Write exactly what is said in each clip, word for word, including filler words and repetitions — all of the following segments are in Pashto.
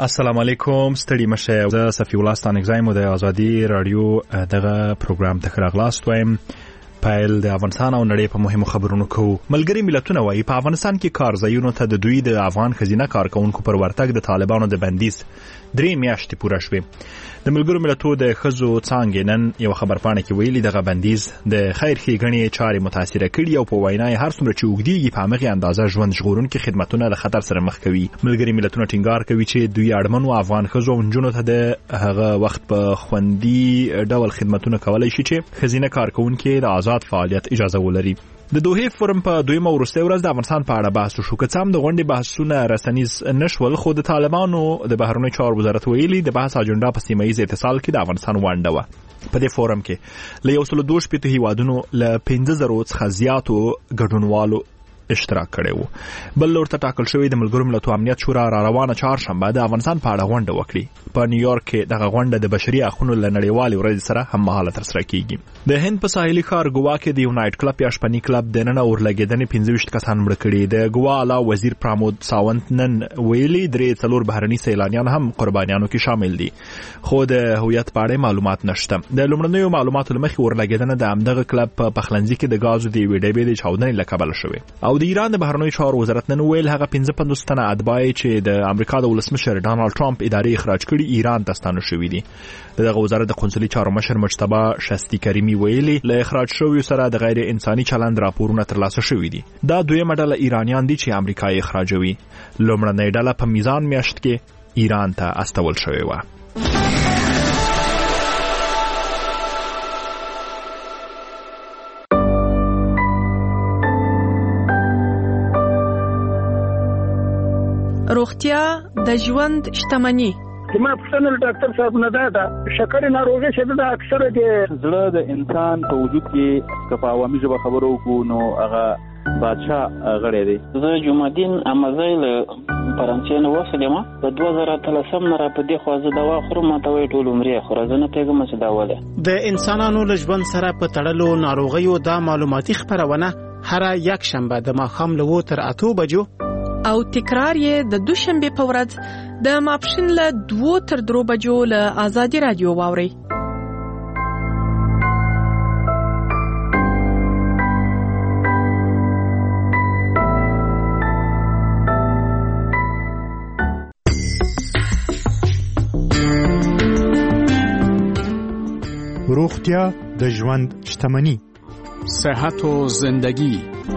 السلام علیکم ستړي مشه زه صفی الله ستانکزی مو د ازادي رادیو دغه پروګرام ته راغلاست وایم. پایل د افغانستان او نړۍ په مهمو خبرونو کوو. ملګری ملتونه وایي په افغانستان کې کارځایونو ته د دوی د افغان خزینه کارکونکو پر ورتګ د طالبانو د بندیز درې میاشتې پوره شوې. د ملګرو ملتونو د ښځو څانګې نن یو خبرپاڼه کې ویلي دغه بندیز د خیر ښېګڼې چارې متاثره کړي او په وینا یې هر څومره چې اوږدېږي په همغې اندازه ژوند ژغورونکي خدمتونه له خطر سره مخ کوي. ملګري ملتونه ټینګار کوي چې دوی اړمنو افغان ښځو او نجونو ته د هغه وخت په خوندي ډول خدمتونه کولی شي چې ښځینه کارکوونکي د آزاد فعالیت اجازه ولري. د دوحې فورم په دویمه وروستۍ ورځ د افغانستان په اړه بحث وشو. که څه هم د غونډې بحثونه رسنیز نشول، خو د طالبانو د بهرنیو چارو وزارت ویلي د بحث اجنډا په سیمه ییز اتصال کې د افغانستان ونډه وه. په دې فورم کې له یو سل دوه شپېته هیوادونو له پنځه زرو څخه زیاتو ګډونوالو اشتراک کړی وو. بل لور ته ټاکل شوی د ملګرو ملتونو امنیت شورا را روانه چهارشنبه د افغانستان په اړه غونډه وکړي. په نیویارک کې دغه غونډه د بشري حقوقو له نړیوالې ورځې سره هم مهاله ترسره کیږي. د هند په ساحلي ښار ګوا کې د یونایټ کلب یا شپني کلب د نن اورلګیدنې پنځه ویشت کسان مړه کړي. د ګوا اعلی وزیر پرامود ساونت نن ویلي درې څلور بهرني سیلانیان هم قربانیانو کې شامل دي، خو د هویت په اړه معلومات نشته. د لومړنیو معلوماتو له مخې اورلګیدنه د همدغه کلب په پخلنځي کې د غازو د یوې ډبې د چاودنې له کبله شوې. او د ایران د بهرنیو چارو وزارت نن ویل هغه پنځه پنځوس تنه اتباع چې د امریکا د ولسمشر ډانلډ ټرمپ ادارې اخراج کړي ایران ته ستانه شوي دي. دغه وزارت د قونسلي چارو مشر مجتبی شستی کریمی ویلي له اخراج شویو سره د غیر انساني چلند راپورونه ترلاسه شوي دي. دا دویمه ډله ایرانیان دي چې امریکا یې اخراجوي. لومړنۍ ډله په میزان میاشت کې ایران ته استول شوې وه. روغتیا د ژوند شتمني. ما پښتنه ډاکټر صاحب نه دا ده شکر ناروغي چې د اکثره د زړه د انسان په وجود کې که په عوامي ژبه خبرو وکړو نو هغه بادشاه غړی دی. زه جمعدین امازی له فرانسې نه وسلم په دوه زره اتلسم نه را په دې خوا زه دوا خورم، ماته وایي ټول عمرې خوره، زه نه پوهېږم چې دا ولې. د انسانانو له ژوند سره په تړلو ناروغیو دا معلوماتي خپرونه هره یک شنبه د ماښام له اووه تر اتو بجو او تکرار یې د دوشنبه په ورځ د ماپښین له دوه تر درو بجو له آزادي رادیو واوري. روغتیا د ژوند شتمني. صحت و زندگی.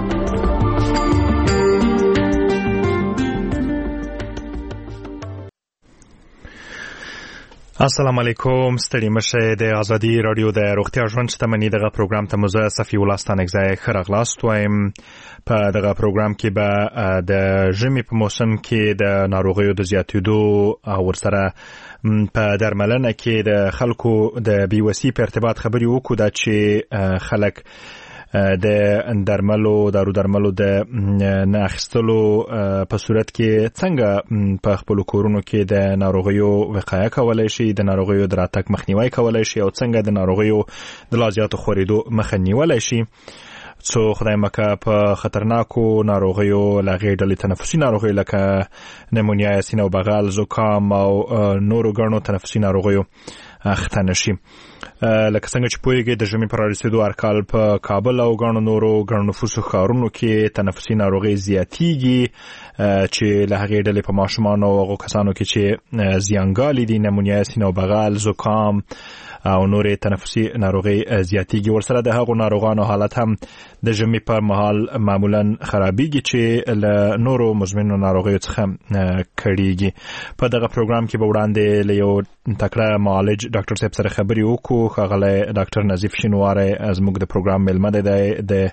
السلام علیکم ستړي مشه د ازادي رادیو د روغتیا ژوند شتمني دغه پروګرام ته مزه صفی الله ستانکزی ښه راغلاست وایم. په دغه پروګرام کې به د ژمي په موسم کې د ناروغیو د زیاتېدو او ورسره په درملنه کې د خلکو د بیوسي په ارتباط خبرې وکړو، دا چې خلک د درملو دارو درملو د نه اخیستلو په صورت کې څنګه په خپل کورونو کې د ناروغیو وقایه کولای شي، د ناروغیو د راتګ مخنیوي کولای شي او څنګه د ناروغیو د لا زیاتو خورېدو مخه نیولی شي. څو خدای مکه په خطرناکو ناروغیو لغې ډلې تنفسي ناروغیو لکه نمونیا، سینه او بغل، زکام او نورو ګڼو تنفسي ناروغیو اخته نشي. لکه څنګه چې پوهیږئ د ژمي پر رسېدو هرکال په کابل او ګڼو نورو ګڼ نفوسو ښارونو کې تنفسي ناروغۍ زیاتیږي چې له هغې ډلې په ماشومانو او هغو کسانو کې چې زیانګالي دي، نمونیا، سینه او بغل، زکام او نورې تنفسي ناروغۍ زیاتیږي. ورسره د هغو ناروغانو حالت هم د ژمي پر مهال معمولا خرابیږي چې له نورو مزمنو ناروغیو څخه کړیږي. په دغه پروګرام کې به وړاندې له یو تکړه معالج ډاکټر صاحب سره خبرې وکړو. ښاغلی ډاکټر نظیف شینواری زموږ د پروګرام میلمه دی، د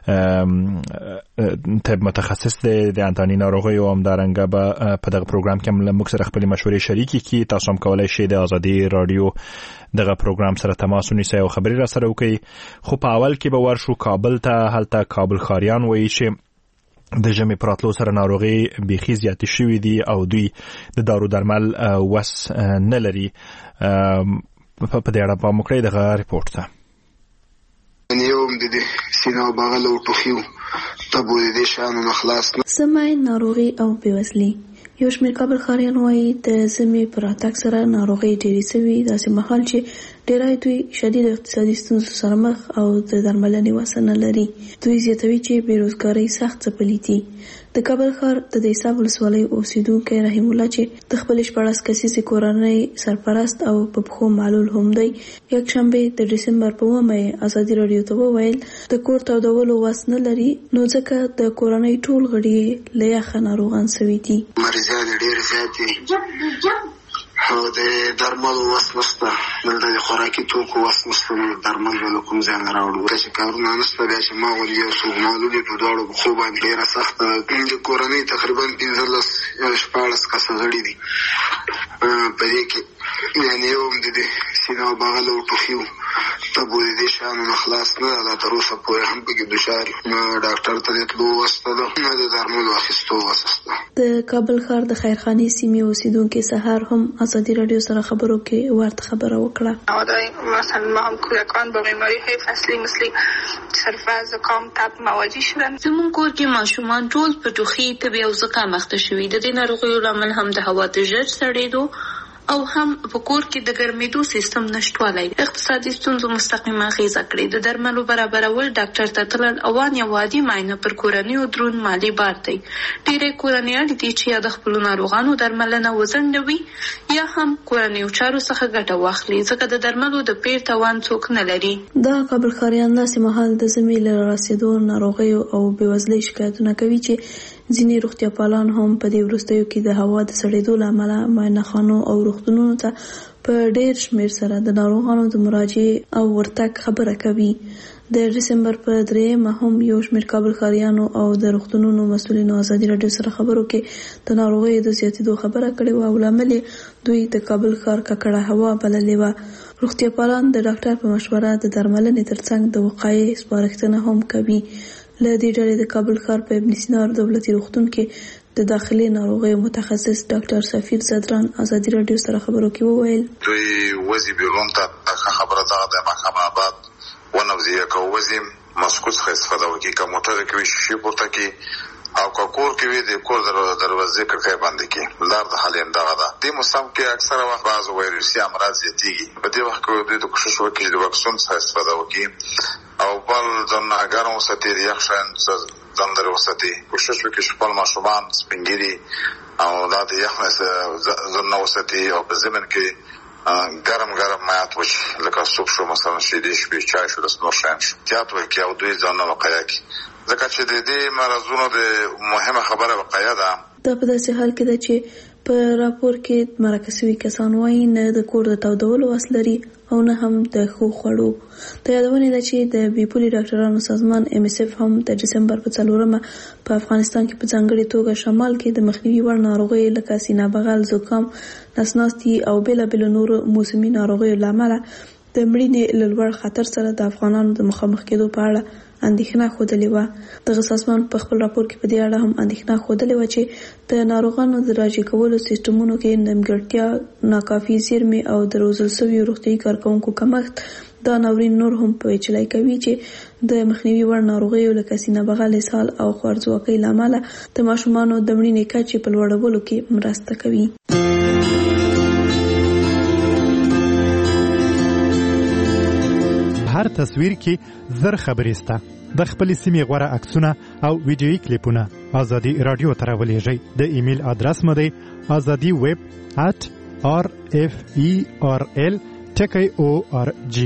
طب متخصص دی د انتاني ناروغیو، همدارنګه به په دغه پروګرام کې هم له موږ سره خپلې مشورې شریکې کړي. تاسو هم کولی شئ د ازادي رادیو دغه پروګرام سره تماس ونیسئ او خبرې را سره وکړئ. خو په اول کې به ورشو کابل ته. هلته کابل ښاریان وایي چې د ژمي په راتلو سره ناروغۍ بیخي زیاتې شوي دي او دوی د دارو درمل وس نه لري. په دې اړه پام وکړئ دغه ریپورټ ته. یوم د دې سینه او بغل او ټوخیو تبو د دې شانو نه خلاص نه. سمای ناروغي او بېوزلي یو شمېر کابل ښاریان وایي د ژمي په راتګ سره ناروغۍ ډېرې سوي، داسې مهال چې ډېری دوی شدید اقتصادي ستونزو سره مخ او د درملنې وسه نه لري. دوی زیاتوي چې بېروزګارۍ سخت ځپلي دي. د کابل ښار د دهصاب ولسوالۍ اوسېدونکی رحیم الله چې د خپلې شپاړس کسیزې کورنۍ سرپرست او په پښو معلول هم دی، یکشنبې د ډسمبر په اوومه یې ازادي راډیو ته وویل د کور تودولو وس نه لري، نو ځکه د کورنۍ ټول غړي یې له یخه ناروغان سوي دي. مریضان یې ډېر زیات دي او د درملو وس نشته، دلته د خوراکي توکو وس نشته، نو درمل به له کوم ځای نه راوړو. چې کارونه نشته، بیا چې ما غوندې یو څوک معلول وي په دواړو پښو باندې ډېره سخته د کورنۍ تقریبا پنځلس شپاړس کسه غړي دي. په دې کې یعنې یو هم د دې سینه او بغل او ټوخي و تبو د دې شیانو نه خلاص نه ده، لا تر اوسه پورې هم پکې دچار نه ډاکټر ته د تلو وس ده نه د درملو اخیستو وس شته. د کابل ښار د خیرخانې سیمې اوسېدونکي سهار هم ازادي راډیو سره خبرو کې ورته خبره وکړه. مثلا ما هم کودکان با بیماری های فصلی مثل سرفه، زکام، تب مواجه شدن. زمون کور کې ماشومان ټول په ټوخي، تبې او زکام اخته شوي. د دې ناروغیو لامل هم د هوا د ژر سړېدو او هم په کور کې د ګرمېدو سیستم نشټوالی اقتصادي ستونزو مستقیمه اغېزه کړې. د درملو برابرول، ډاکټر ته تلل او وان یا وادي معاینه پر کورنیو دروند مالي بار دی. ډېرې کورنۍ اړ دي چې یا د خپلو ناروغانو درملنه وځنډوي یا هم کورنیو چارو څخه ګټه واخلي، ځکه د درملو د پیر توان څوک نه لري. دا کابل ښاریان داسې مهال د ژمي له راسېدو ناروغیو او بېوزلۍ شکایتونه کوي چې ځینې روغتیا پالان هم په دې وروستیو کې د هوا د سړېدو له امله معاینه خانو او روغتونونو ته په ډېر شمېر سره د ناروغانو د مراجعې او ورتګ خبره کوي. د ډسمبر په درېیمه هم یو شمېر کابل ښاریانو او د روغتونونو مسؤلینو ازادي راډیو سره خبرو کې د ناروغیو د زیاتېدو خبره کړې وه او لامل یې دوی د کابل ښار ککړه هوا بللې وه. روغتیا پالان د ډاکټر په مشوره د درملنې ترڅنګ د وقایې سپارښتنه هم کوي. له دې ډلې د کابل ښار په ابن سینا دولتي روغتون کې د داخلي ناروغیو متخصص ډاکټر سفیر زدران ازادي راډیو سره خبرو کې وویل دوی وزي بیرون ته خبره ده د محکمه آباد ونوزیه کو وزي مسکوس څخه استفاده وکړي کوم موټر کې وي شي پورته کې او کور کې وي د کور دروازې کړکۍ باندې کې لار د حالین دغه ده. د موسم کې اکثره وخت بعض وایروسي امراض زیاتېږي، په دې وخت کې دوی د کوشش وکړي چې د واکسین څخه استفاده وکړي او بل ځان ګرم وساتي، د یخ شیان ځان لرې وساتي، کوشش وکړي چې خپل ماشومان سپینګیري او دا د یخ نه ځان نه وساتي او په زمین کې ګرم ګرم مایات وشي لکه سوپ شو مثلا شیدې شوي چای شو داسې نور شیان شو احتیاط وکړي او دوی ځانونه وقایه کړي ځکه چې د دې مرضونو د مهمه خبره وقایه ده. دا په داسې حال کې ده چې په راپور کې مرکه شوي کسان وایي نه د کور د تودولو وس لري او نه هم د ښو خوړو. د یادونې ده چې د بیپولي ډاکټرانو سازمان ایم اس اف هم د ډسمبر په څلورمه په افغانستان کې په ځانګړې توګه شمال کې د مخنیوي وړ ناروغیو لکه سینه بغل، زکام، نسناستي او بېلابېلو نورو موسمي ناروغیو له امله د مړینې له لوړ خطر سره د افغانانو د مخامخ کېدو په اړه اندېښنه ښودلې وه. دغه سازمان په خپل راپور کې په دې اړه هم اندېښنه ښودلې وه چې د ناروغانو د راجع کولو سیستمونو کې نیمګړتیا، ناکافي زیرمې او د روزل شویو روغتیایي کارکوونکو کمښت دا ناورین نور هم پیچلی کوي چې د مخنیوي وړ ناروغیو لکه سینه بغل، اسهال او خوارځواکۍ له امله د ماشومانو د مړینې کچې په لوړولو کې مرسته کوي. هر تصویر کې زر خبرې سته. د خپل سیمې غوړه عکسونه او ویډیويي کلیپونه ازادي رادیو ته راولېږئ. د ایمیل ادرس مو دی azadi web at r f e r l ټکی او ار جی.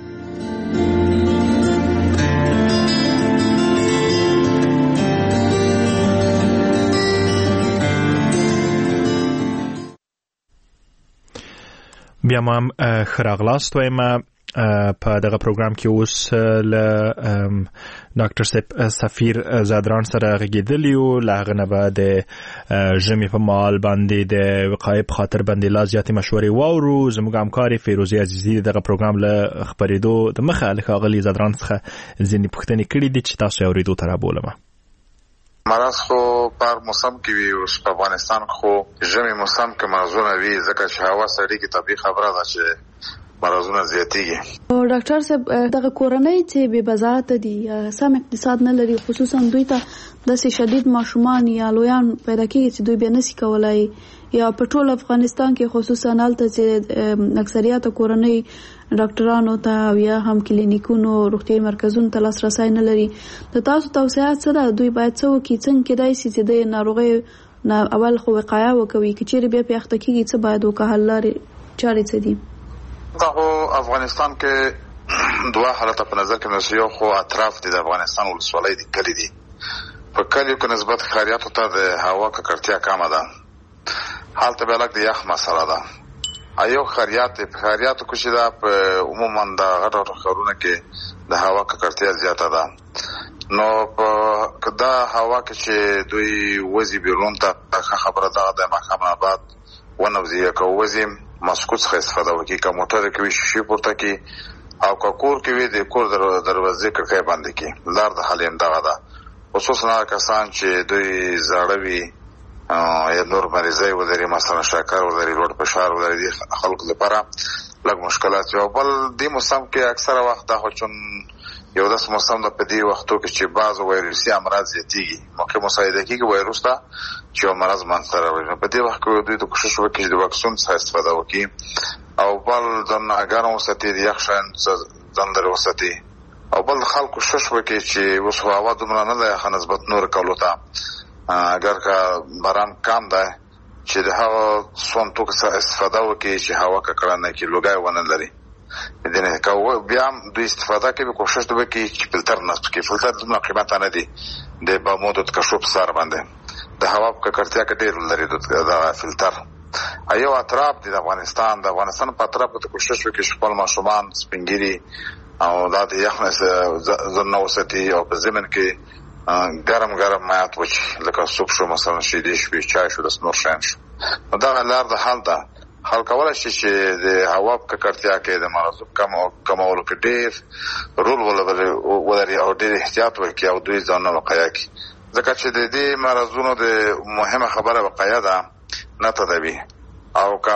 بیا ما خراغلاست وایم په دغه پروګرام کې اوس له ډاکټر سفیر زادران سره غږېدلی یو. له هغه نه به د ژمي په مهال باندې د وقایې په خاطر باندې لا زیاتې مشورې واورو. زموږ همکارې فیروزي عزیزي دغه پروګرام له خپرېدو د مخه له ښاغلي زادران څخه ځینې پوښتنې کړي دي چې تاسو یې اورېدو ته رابولم. مرض خو پر موسم کې وي، اوس په افغانستان خو ژمي موسم کې مرضونه وي ځکه چې هوا سړېږي. طبیعي خبره ده چې مرزونه زیاتېږي. او ډاکټر صاحب دغه کورنۍ چې بې وزارت دي سم اقتصاد نه لري، خصوصا دوی ته داسې شدید ماشومان یا لویان پیدا کېږي چې دوی بیا نشي کولای، یا په ټول افغانستان کې خصوصا هلته چې اکثریت کورنۍ ډاکټرانو ته او یا هم کلینیکونو روغتیايي مرکزونو ته لاسرسی نه لري. د تاسو توصیات څه ده؟ دوی باید څه وکړي؟ څنګه کېدای شي چې د ناروغۍ نه اول خو وقایه وکوي، که چیرې بیا پې اخته کېږي څه باید وکړي؟ حل لارې چارې څه دي؟ دغه افغانستان کې دوه حالته په نظر کې نیول، یو خو اطراف دي د افغانستان ولسوالۍ دي، کلي دي. په کلیو کې نسبت ښاریاتو ته د هوا ککړتیا کمه ده، هلته بیا لږ د یخ مسله ده. ایو ښاریات په ښاریاتو کې چې دا په عموما د غټو ښارونو کې د هوا ککړتیا زیاته ده. نو په دا هوا کې چې دوی وځي بیرون ته، خبره ده د ماښام نه بعد ونوځي که وځي ماسکو څخه استفاده وکړي، که موټر کې وي شیشې پورته کړي، او که کور کې وي د کور دروازې کړکۍ بندې کړي. لار د حل یې دغه ده، خصوصا هغه کسان چې دوی زاړه وي یا نور مریضۍ ولري، مثلا شکر ولري، لوړ فشار ولري، د خلکو لپاره لږ مشکلات وي. او بل دې موسم کې اکثره وخت دا خو چون یو داسې موسم ده په دې وختو کې چې بعض وایرسي امراض زیاتېږي، موقع مساعده کېږي وایروس ته چې یو مرض منځته راوړي. نو په دې وخت کې دوی ته کوشش وکړي چې د واکسین څخه استفاده وکړي، او بل ځان ګرم وساتي، د یخ شیان ځان لرې وساتي، او بل خلک کوشش وکړي چې اوس هوا دومره نه ده یخه نسبت نورو کولو ته، اگر که باران کم ده چې د هغه سون توکو څخه استفاده وکړي چې هوا ککړه نه کړي، لوګی ونه لري. بیا هم دوی استفاده کوي، کوشش وکړي چې فلټر نصب کړي. فلټر دومره قیمته نه دي، د بامو د کشوف سر باندې د هوا په ککړتیا کې ډېر لري دغه فلټر. ایو اطراف دي د افغانستان د افغانستان په اطرافو ته کوشش وکړي چې خپل ماشومان سپینګیري او دا د یخ نه ځان نه وساتي، او په ضمن کې ګرم ګرم مایعات وچي، لکه سوپ شو، مثلا شیدې شوې، چای شو، داسې نور شیان شو. نو دغه لار د حل ده. حل کولی شي چې د هوا په ککړتیا کې د مرضو کمولو کې ډېر رول ولري او ډېر احتیاط وکړي او دوی ځانونه وقایه کړي، ځکه چې د دې مرضونو د مهمه خبره وقایه ده، نه تداوي. او که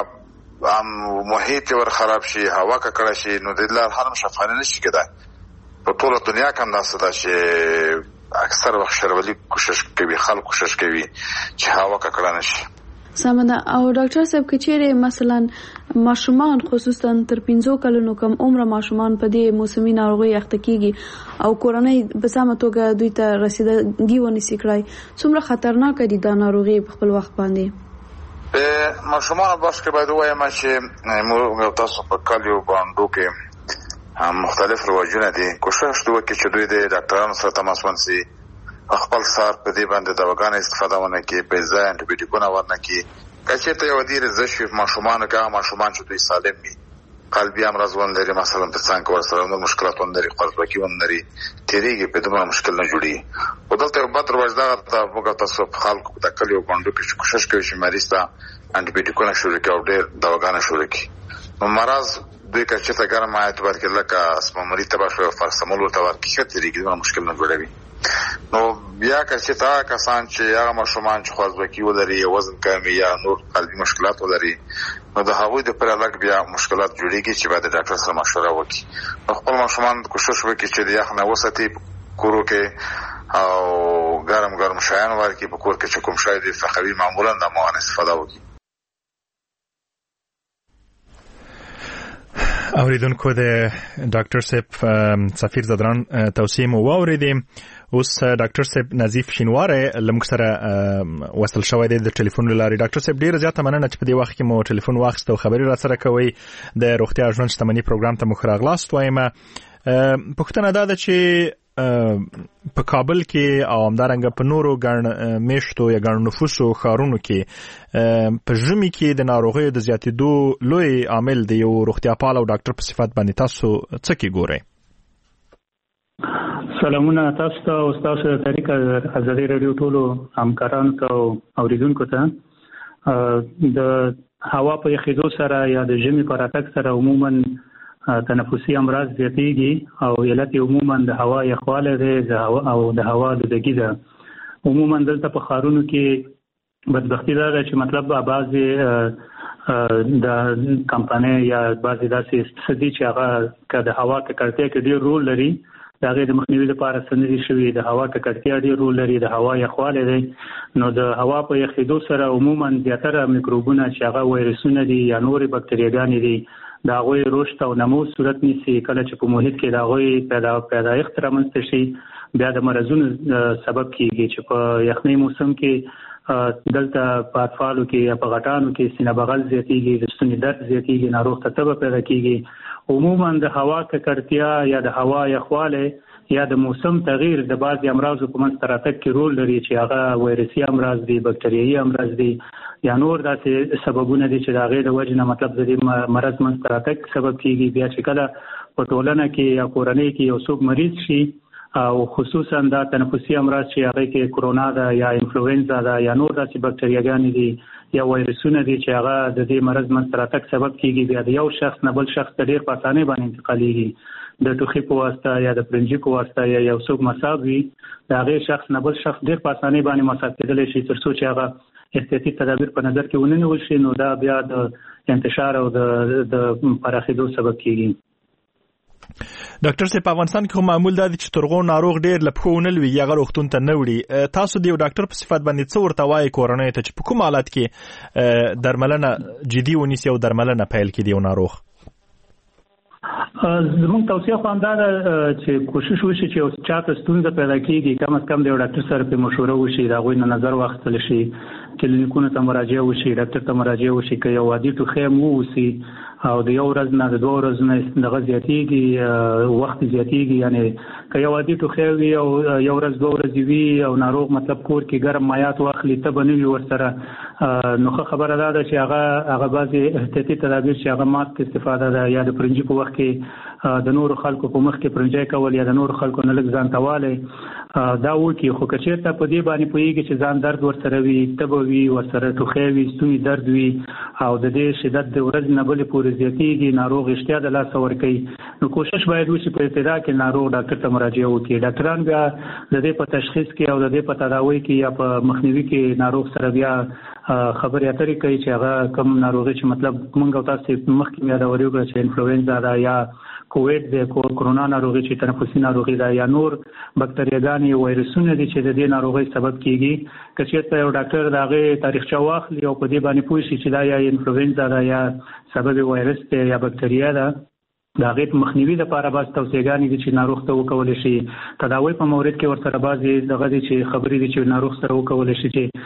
محیط ور خراب شي، هوا ککړه شي، نو د لار حل شفانه نشي کېدای. په ټوله دنیا کې هم داسې ده چې اکثر وخت شرولي کوشش کوي، خلک کوشش کوي چې هوا ککړه نشي. سمه ده. او ډاکټر صاحب که چیرې مثلا ماشومان خصوصا تر پنځو کلونو کم عمره ماشومان په دې موسمي ناروغۍ اخته کېږي او کورنۍ په سمه توګه دوی ته رسیدګي ونشي کړای، څومره خطرناکه دي دا ناروغي په خپل وخت باندې؟ په ماشومانو بس کې باید ووایم چې موږ تاسو په کلیو باندې کې مختلف رواجونه دي، کوشش وکړي چې دوی د ډاکټرانو سره تماس ونیسي، خپل سار په دې باندې دواګانې استفاده ونه کړي، په ځای انټيبیوټیکونه ورنه کړي. که چېرته یو ډېر زشوي ماشومانو کې هغه ماشومان چې دوی سالم وي، قلبي امراض ونه لري، مثلا په څنګ کې ورسره نور مشکلات ونه لري، خوارځواکي ونه لري، تېرېږي، په دومره مشکل نه جوړېږي. خو دلته یو بد رواج دغه ده، موږ تاسو په خلکو د کلیو بانډو کې کوشش کوي چې مریض ته انټيبیوټیکونه شروع کړي او ډېر دواګانې شروع کړي. نو مرض دوی که چېرته ګرم مایعات ورکړي، لکه اسپامولي ته به شو، فرسمول ورته ورکړي، ښه تېرېږي، دومره مشکل نه جوړوي. نو بیا که چېرته هغه کسان چې هغه ماشومان چې خوارځواکي ولري، یا وزن کم یا نور قلبي مشکلات ولري، نو د هغوی دپاره لږ بیا مشکلات جوړېږي چې باید د ډاکټر سره مشوره وکړي. نو خپل ماشومان کوشش وکړي چې د یخ نه وساتي په کورو کې، او ګرم ګرم شیان ورکړي په کور کې چې کوم شی دې خوښوي، معمولا د مغان استفاده وکړي. اوریدونکو د ډاکټر صاحب سفیر زدران توصیه مو واوریدې. اوس ډاکټر صاحب نظیف شینواره لمک سره وصل شوی دی د ټلیفون لارې. ډاکټر صاحب ډیره زیاته مننه چې په دې وخت کې مو ټلیفون واخیست او خبرې را سره کوي. د روغتیا ژوند شتمنۍ پروګرام ته مو ښه راغلاست وایم. پوښتنه دا ده چې په کابل کې او همدارنګه په نورو ګڼ میشتو یا ګڼ نفوسو ښارونو کې په ژمي کې د ناروغیو د زیاتېدو لوی عامل د یو روغتیا پال او ډاکټر په صفت باندې تاسو څه کې ګورئ؟ سلامونه تاسو ته او تاسو د طریق ازادي رادیو ټولو همکارانو ته او اوریدونکو ته. د هوا په یخېدو سره یا د ژمي په راتګ سره عموما تنفسي امراض زیاتېږي او علت عموما د هوا یخوالی دی او د هوا لودګي ده. عموما دلته په ښارونو کې بدبختي دا ده چې مطلب بعضې د کمپنۍ یا بعضې داسې څه چې هغه که د هوا ککړتیا کې ډېر رول لري د هغې د مخنیوي لپاره څه نه دي شوي. د هوا ککړتیا ډېر رول لري، د هوا یخوالی دی. نو د هوا په یخېدو سره عموما زیاتره میکروبونه چې هغه وایرسونه دي یا نورې بکتریاګانې دي د هغوی رشد او نمو صورت نیسي. کله چې په محیط کې د هغوی پیدا پیدایښت رامنځته شي بیا د مرضونو سبب کیږي چې په یخنۍ موسم کې دلته په اطفالو کې یا په غټانو کې سینه بغل زیاتېږي، د ستوني درد زیاتېږي، ناروغ ته تبه پیدا کیږي. عموما د هوا ککړتیا یا د هوا یخوالی یا د موسم تغییر د بعضې امراضو په منځته راتګ کې رول لري چې هغه وایرسي امراض دي، بکتریایي امراض دي یا نور داسې سببونه دي چې د هغې د وجې نه مطلب د دې مرض منځته راتګ سبب کیږي. بیا چې کله په ټولنه کې یا کورنۍ کې یو څوک مریض شي او خصوصا دا تنفسي امراض چې هغه کې کرونا ده یا انفلوئنزا ده یا نور داسې بکتریاګانې دي یا وایرسونه دي چې هغه د دې مرض منځته راتګ سبب کیږي، بیا د یو شخص نه بل شخص ته ډېر په اسانۍ باندې انتقالېږي. د ټوخي په واسطه یا د پرنجي په واسطه یا یو څوک مصاب وي د هغې شخص نه بل شخص ډېر په اسانۍ باندې مصاب کېدلی شي تر څو چې هغه احتیاطي تدابیر په نظر کې ونه نیول شي، نو دا بیا د انتشار او د پراخېدو سبب کیږي. ډاکټر صاحب په افغانستان کې خو معمول دا دي چې ترغو ناروغ ډېر له پښو ونه لوي هغه روغتون ته نه وړي. تاسو د یو ډاکټر په صفت باندې څه ورته وایي کورنۍ ته چې په کوم حالت کې درملنه جدي ونیسي او درملنه پیل کړي یو ناروغ؟ زموږ توصیه خو همدا ده چې کوشش وشي چې یو چاته ستونزه پیدا کېږي کم از کم د یو ډاکټر سره پرې مشوره وشي، د هغوی نه نظر واخیستل شي، کلینیکونو ته مراجعه وشي، ډاکټر ته مراجعه وشي. که یو عادي ټوخی هم واوسي او د یو ورځ نه د دوه ورځو نه دغه زیاتېږي وخت زیاتېږي، یعنې که یو عادي ټوخی وي او یو ورځ دوه ورځې وي او ناروغ مطلب کور کې ګرم مایات واخلي تبه نه وي ورسره، نو ښه خبره دا ده چې هغه هغه بعضې احتیاطي تدابیر چې هغه ماسک استفاده ده یا د پرنجي په وخت کې د نورو خلکو په مخ کې پرنجی کول یا د نورو خلکو نه لږ ځان ته والی دا وکړي. خو که چېرته په دې باندې پوهېږي چې ځان درد ورسره وي، تبه وي، ورسره ټوخی وي، ستوني درد وي او د دې شدت د ورځې نه بلې پورې زیاتېږي، ناروغ اشتیا د لاسه ورکوي، نو کوشش باید وشي په ابتدا کې ناروغ ډاکټر ته مراجعه وکړي. ډاکټران بیا د دې په تشخیص کې او د دې په تداوی کې یا په مخنیوي کې ناروغ سره بیا خبرې اترې کوي چې هغه کوم ناروغي چې مطلب موږ او تاسو مخکې مې یادولې وکړه چې انفلوئنزا ده یا کوویډ د کرونا ناروغي چې تنفسي ناروغي ده یا نور بکتریاګانې وایرسونه دي چې د دې ناروغۍ سبب کیږي. که چېرته یو ډاکټر د هغې تاریخچه واخلي او په دې باندې پوه شي چې دا یا انفلوئنزا ده یا سبب وایرس دی یا بکتریا ده، د هغې په مخنیوي لپاره بعض توصیهګانې دي چې ناروغ ته وکولی شي. تداوی په مورد کې ورسره بعضې دغه دي چې خبرې دي چې ناروغ سره وکولی شي چې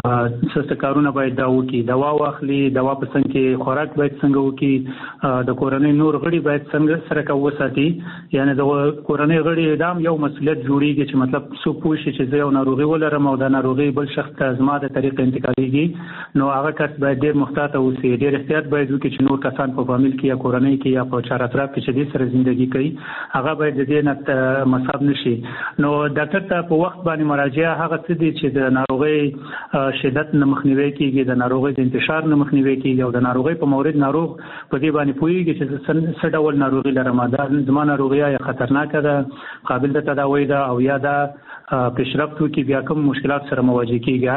څه څه کارونه باید دا وکړي، دوا واخلي، دوا په څنګ کې خوراک باید څنګه وکړي، د کورنۍ نور غړي باید څنګه سره وساتي. یعنې د کورنۍ غړي دا هم یو مسؤلیت جوړېږي چې مطلب څوک پوه شي چې زه یو ناروغي ولرم او دا ناروغي بل شخص ته زما د طریقې انتقالېږي، نو هغه کس باید ډېر محتاط اوسي، ډېر احتیاط باید وکړي چې نور کسان په فامیل کې یا کورنۍ کې یا په چار اطراف کې چې دې سره زندگی کوي هغه باید د دې نه مصاب نشي. نو ډاکټر ته په وخت باندې مراجعه هغه څه دي چې د ناروغۍ شدت نه مخنیوي کیږي، د ناروغۍ د انتشار نه مخنیوي کیږي او د ناروغۍ په مورد ناروغ په دې باندې پوهیږي چې څه ډول ناروغي لرم، دا زما ناروغي یا خطرناکه ده، قابل د تداوی ده او یا دا پیشرفت وکړي بیا کوم مشکلات سره مواجه کیږي،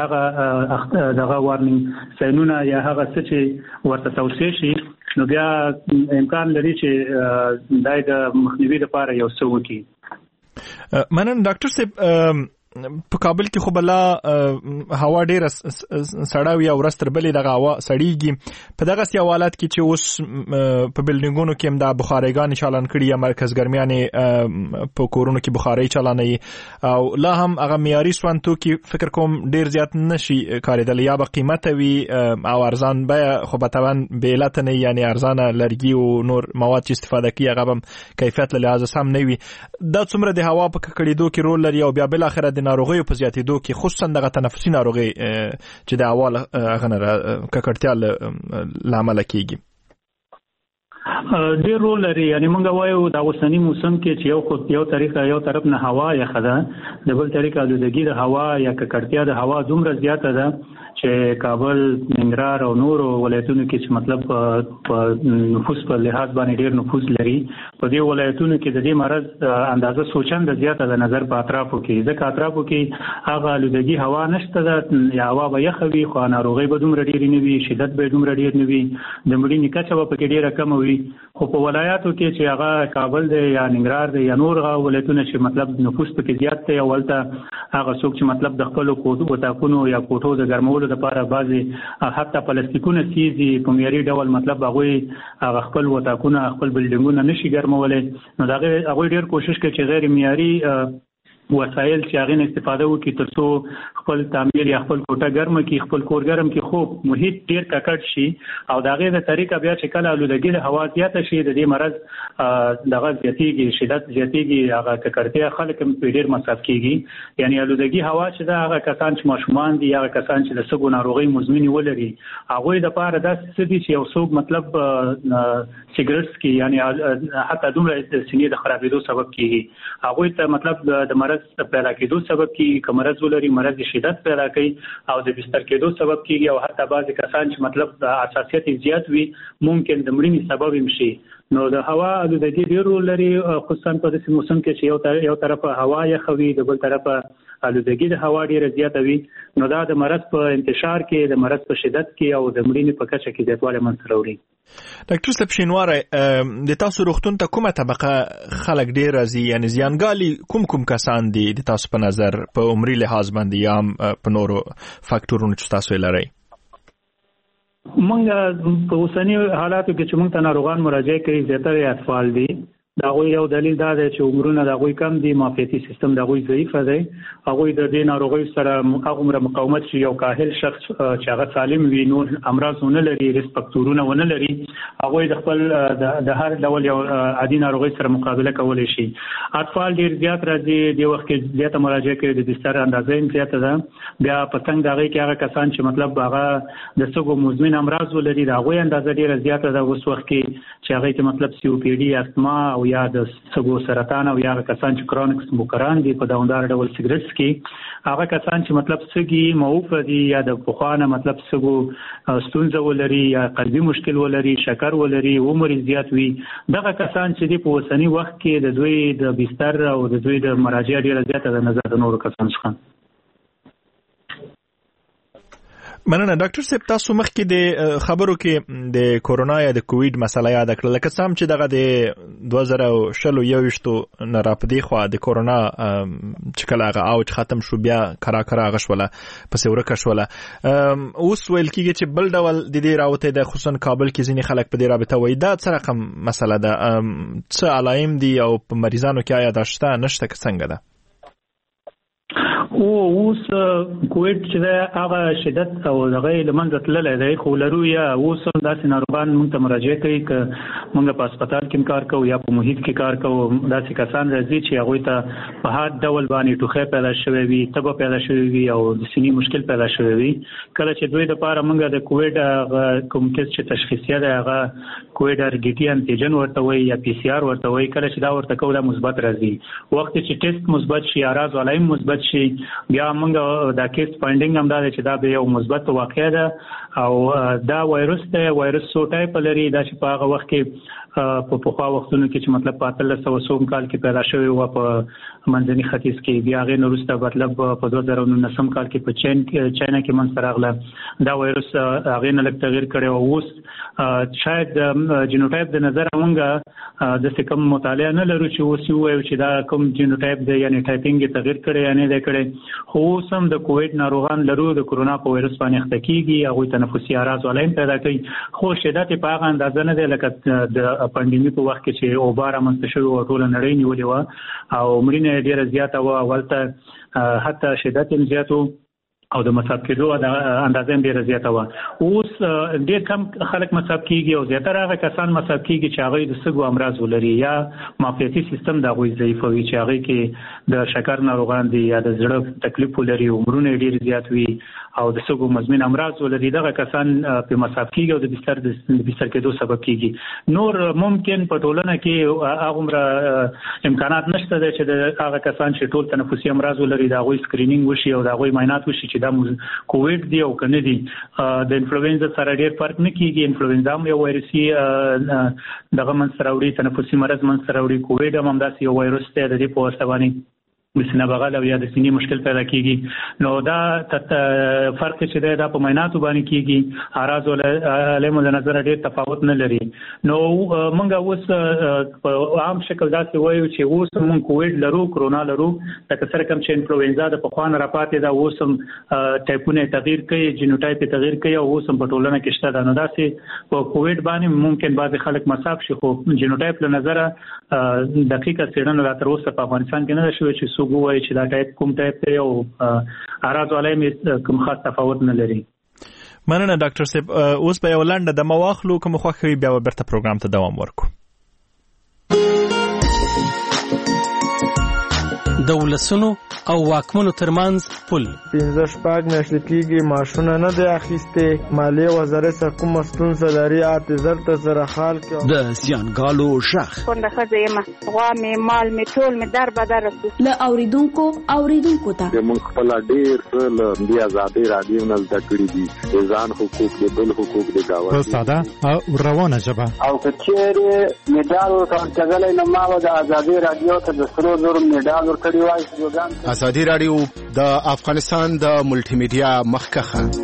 هغه دغه وارنینګ ساینونه یا هغه څه چې ورته توصیه شي، نو بیا امکان لري چې دا د مخنیوي لپاره یو څه وکړي. مننه ډاکټر صاحب. په کابل کې خو بلا هوا ډیره سړه وي او ورځ تر بلې دغه هوا سړیږي. په دغسې حالات کې چې اوس په بلډینګونو کې هم دا بخارۍ چالان کړي یا مرکز ګرمیانې په کورونو کې بخارۍ چالانوي او لا هم هغه معیاري سون توکي فکر کوم ډیر زیات نشي کارېدلی، یا به قیمته وي او ارزان بیه خو به طبعا بې علته نه وي، یعنې ارزانه لرګي او نور مواد چې استفاده کوي هغه به کیفیت له لحاظه سم نه وي. دا څومره د هوا په ککړېدو کې رول لري او بیا بالاخره د ناروغیو په زیاتېدو کې خصوصا دغه تنفسي ناروغۍ چې د هوا هغه ککړتیا له امله کېږي ډېر رول لري. یعنې موږ وایو د اوسني موسم کې چې یو خو یو طریقه یو طرف نه هوا یخه ده، د بل طریقه آلودګي د هوا یا ککړتیا د هوا دومره زیاته ده چې کابل، ننګرهار او نورو ولایتونو کې چې مطلب په نفوس په لحاظ باندې ډیر نفوس لري، په دې ولایتونو کې د دې مرض اندازه سوچنده زیاته د نظر په اطرافو کې ځکه اطرافو کې هغه آلودګي هوا نشته ده، یا هوا به یخ وي خو ناروغي به دومره ډېرې نه وي، شدت به دومره ډېر نه وي، د مړینې کچه به پکې ډېره کمه وي. خو په ولایاتو کې چې هغه کابل دی یا ننګرهار دی یا نور هغه ولایتونه چې مطلب نفوس پکې زیات دی، اولته هغه څوک چې مطلب د خپلو کوټو وطاقونو یا کوټو د ګرمولو لپاره بعضې حتی پلاستیکونه سیزي په معیاري ډول مطلب هغوی هغه خپل وطاقونه خپل بلډینګونه نشي ګرمولی، نو د هغوی ډېر کوشش کوي چې غیر معیاري وسایل چې هغه استفاده وکړي ترڅو خپل تعمیر یا خپل کوټه ګرمه کې خپل کور ګرم کې خو محیط ډیر ککړ شي، او دغه د طریقه بیا چې کله آلودګي د هوا زیاته شي د دې مرض دغه زیاتېږي، شدت زیاتېږي، هغه ککړتیا خلک هم ډیر مصرف کیږي. یعنی آلودګي هوا چې دا هغه کسان چې ماشومان دي، هغه کسان چې د سګو ناروغي مزمنې ولري، هغه د پاره داسې څه دي چې یو څوک مطلب سیګریټس کې یعنی حتی دومره د سینې د خرابېدو سبب کیږي، هغه ته مطلب د مرض پیدا کېدو سبب کیږي، که مرض ولري مرض شدت پیدا کوي او د بستر کېدو سبب کیږي، او حتی بعضې کسان چې مطلب د حساسیت زیات وي ممکن د مړینې سبب هم شي. نو د هوا آلودګي ډېر رول لري، خصوصا په داسې موسم کې چې یو طرفه هوا یخه وي، د بل طرفه آلودګي د هوا ډېره زیاته وي، نو دا د مرض په انتشار کې، د مرض په شدت کې او د مړینې په کچه کې زیاتوالی منځته راوړي. ډاکټر صاحب شینواری، د تاسو روغتون ته کومه طبقه خلک ډېر راځي، یعنی زیانګالي کوم کوم کسان دي د تاسو په نظر په عمري لحاظ باندې یا هم په نورو فاکټورونو چې تاسو یې لرئ؟ مونږ په اوسني حالاتو کې چې مونږ ته ناروغان مراجعه کوي زیاتره اطفال دي. دا غوي یو دلیل دا دی چې عمرونه دا غوي کم دي، معافیتي سیستم دا غوي ضعیف دی، هغه د دې ناروغي سره هغه مقاومت شي، یو کاهل شخص چې هغه سالم وي، نور امراض نه لري، ریسک فاکټورونه ونه لري، هغه د خپل د هر ډول یو عادي ناروغي سره مقابله کولای شي. اطفال ډیر زیات راځي، د وخت کې زیاته مراجعه کوي، د بستر اندازه هم زیاته ده. بیا په څنګه دغه کې هغه کسان چې مطلب هغه د سګو مزمن امراض ولري، دا غوي اندازه ډیره زیاته ده. اوس وخت کې چې هغه ته مطلب سی او پی ډي، استما او یا د سګو سرطان او یا کسان چې کرونیک سموکران دي په دوامدار ډول سیګریټس کې، هغه کسان چې مطلب سګي موف دي یا د پخوانه مطلب سګو ستونزه ولري یا قلبي مشکل ولري، شکر ولري، عمر زیات وي، دغه کسان چې د په اوسني وخت کې د دوی د بستر او د دوی د مراجعه ډیره زیاته د نظر د نورو کسانو څخه. مننه ډاکټر صاحب، تاسو مخکې د خبرو کې د کورونا یا د کووید مسله یاد کړل، لکه سم چې دغه د دوه زره شل یو ویشتو نه راپدې خوا د کورونا چې کله هغه اوج ختم شو بیا کرا کرا هغه شوله پسې ورکه شوله، اوس ویل کېږي چې بل ډول د دې راوته د خصوصا کابل کې ځینې خلک په دې رابطه وایي. دا څه رقم مسله ده؟ څه علایم دي او په مریضانو کې آیا دا شته نشته که څنګه ده؟ او اوس کووید چې دا هغه شدت او دغه لمنځه تللی دی، خو لرو یا اوس هم داسې ناروغان مونږ ته مراجعه کوي که مونږ په هسپتال کې کار کوو یا په محیط کې کار کوو، داسې کسان راځي چې هغوی ته په هر ډول باندې ټوخی پیدا شوی وي، تبه پیدا شوی وي او د سینې مشکل پیدا شوی وي. کله چې دوی دپاره مونږ د کووید کوم کیس چې تشخیصیه دی هغه کووید ار ډي ټي انټیجن ورته وایي یا پی سي آر ورته وایي، کله چې دا ورته کوو دا مثبت راځي. وخت چې ټیسټ مثبت شي، اراز والایم مثبت شي، بیا موږ دا کیس فایندینګ هم دا دی چې دا به یو مثبت واقعه ده او دا وایرس دی، وایرس څو ټایپ لري، دا چې په هغه وخت کې په پخوا وختونو کې چې مطلب په اتلس سوه څوم کال کې پیدا شوی و په منځني ختیځ کې، بیا هغې نه وروسته مطلب په دوه زره نولسم کال کې په چین چاینا کې منځته راغله دا وایرس، هغې نه لږ تغیر کړی او اوس شاید جینوټایپ د نظره موږ داسې کوم مطالعه نه لرو چې اوس ووایو چې دا کوم جینوټایپ دی، یعنې ټایپینګ یې تغیر کړی یا نه دی کړی. خو اوس هم د کووید ناروغان لرو د کرونا په وایرس باندې اخته کېږي، هغوی تنفسي اعراض والایم پیدا کوي، خو شدت یې په هغه اندازه نه دی لکه د پاندیمي په وخت کې چې اوبه رامنځته شوې وه، ټوله نړۍ نیولې وه او مړینه یې ډېره زیاته وه، اولته حتی شدت یې زیات و او د مصاب کېدو اندازه هم ډېره زیاته وه. اوس ډېر کم خلک مصاب کېږي او زیاتره هغه کسان مصاب کېږي چې هغوی د سږو امراض ولري یا معافیتي سیستم د هغوی ضعیف وي، چې هغوی کې د شکر ناروغان دي یا د زړه تکلیف ولري، عمرونه یې ډېر زیات وي او د سږو مزمن امراض ولري، دغه کسان په مصاب کېږي او د بستر د بستر کېدو سبب کېږي. نور ممکن په ټولنه کې هغومره امکانات نشته دی چې د هغه کسان چې ټول تنفسي امراض ولري د هغوی سکرینینګ وشي او د هغوی معاینات وشي چې چې دا کووډ دی او کنه دی د انفلوئنزا سره ډیر فرق نه کیږي. انفلوئنزا هم یو وایرسي دغه منځ راوړي، تنفسي مرض منځ راوړي. کووډ هم همداسې یو وایرس دی، د دې په واسطه باندې د سینه بغل او یا د سینې مشکل پیدا کیږي. نو دا فرق چې دی دا په معایناتو باندې کیږي، اعراض له نظر ډیر تفاوت نه لري. نو موږ اوس په عام شکل داسې وایو چې اوس موږ کووډ لرو، کرونا لرو، لکه سره کوم چې انفلوئنزا د پخوان راپاتې دا اوس هم ټایپونه تغییر کوي، جینوټایپ تغییر کوي او اوس هم په ټولنه کې شته. دا نو داسې په کووډ باندې ممکن بعض خلک مصاب شي، خو جینوټایپ له نظر دقیقه څېړنه را تر اوسه په افغانستان کې نه شوې چې څوک وایي چې دا ټایپ کوم ټایپ دی او اعراض ولې کوم خاص تفاوت نه لري. مننه ډاکټر صاحب. اوس به یو لنډه د مواخلو کوم خوښوي بیا ورته پروګرام ته دوام ورکو. د ولسونو او واکمنو ترمنځ پل پنځه شپږ میاشتې کېږي ماشونه نه دی اخیستې، مالیې وزارت څخه کومه ستونزه لري اته زر ته سره حال کړي. د زیانګالو غږ کونډه ښځه یم، غوا مې مال مې ټول مې در بدر رسو له اوریدونکو اوریدونکو ته موږ خپل ډېر څه له دې ازادۍ راډیو نه زده کړي دي، د ځان حقوق د بل حقوق د گاونډي په ساده او روانه ژبه. او که چیرې میډال ورکړل نو ما د ازادۍ راډیو ته د سرو زرو میډال ورکړی. ازادي راډیو د افغانستان د ملټي میډیا مخکخه.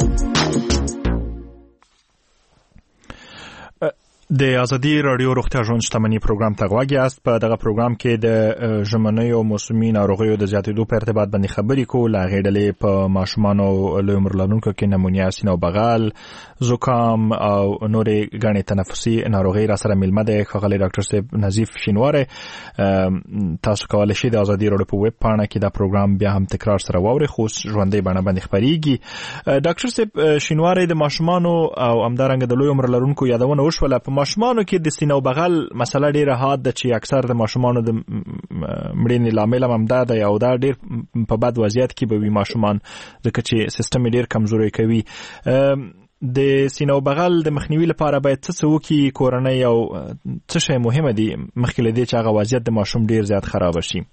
د ازادي راډیو روغتیا ژوند شتمنۍ پروګرام ته غوږ یاست. په دغه پروګرام کې د ژمنیو موسمي ناروغیو د زیاتېدو په ارتباط باندې خبرې کوو. له هغې ډلې په ماشومانو او لوی عمر لرونکو کې نمونیا، سینه او بغل، زکام او نورې ګڼې تنفسي ناروغۍ را سره میلمه دی ښاغلی ډاکټر صاحب نظیف شینواری. تاسو کولی شئ د ازادي راډیو په ویب پاڼه کې دا پروګرام بیا هم تکرار سره واورئ، خو ژوندۍ بڼه باندې خپرېږي. ډاکټر صاحب شینواری، د ماشومانو او همدارنګه د لوی عمر لرونکو یادونه وشوله. په ماشومانو کې د سینه او بغل مسله ډیره حاد ده چې اکثر د ماشومانو د مړینې لامل هم دا دی او دا ډیر په بد وضعیت کې به وي ماشومان، ځکه چې سیستم ډیر کمزوری کوي. د سینه او بغل د مخنیوي لپاره باید څه څه وکړي کورنۍ او څه شی مهمه دي مخکې له دې چې هغه وضعیت د ماشوم ډیر زیات خراب شي؟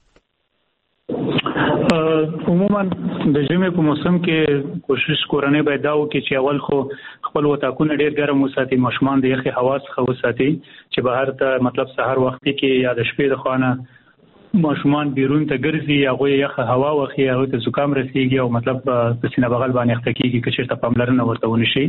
عموما د ژمي په موسم کې کوشش کورنۍ باید دا وکړي چې اول خو خپل وطاقونه ډیر ګرم وساتي، ماشومان د یخي هوا څخه وساتي، چې بهر ته مطلب سحر وخت کې یا د شپې د خوانه ماشومان بیرون ته ګرځي، هغه یخه هوا واخلي، هغه ته زکام رسیږي او مطلب په سینه بغل باندې اخته کیږي که چېرته پاملرنه ورته ونشي.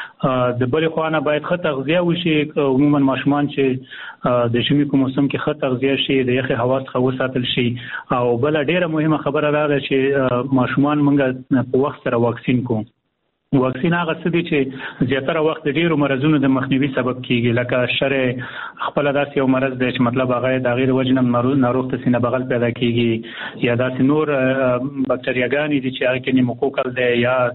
د بلې خوانه باید ښه تغذیه وشي. عموما ماشومان چې د ژمي په موسم کې ښه تغذیه شي، د یخي هوا څخه وساتل شي. او بل ډیره مهمه خبره دا ده چې ماشومان موږ په وخت سره واکسین کوو. واکسین هغه څه دي چې زیاتره وخت د ډیرو مرزونو د مخنیوي سبب کیږي، لکه شرع خپل داسې یو مرض دی چې مطلب هغه د هغې د وجې نه ناروغ ته سینه بغل پیدا کیږي، یا داسې نور بکتریاګانې دي چې هغه کې نیموکوکل دی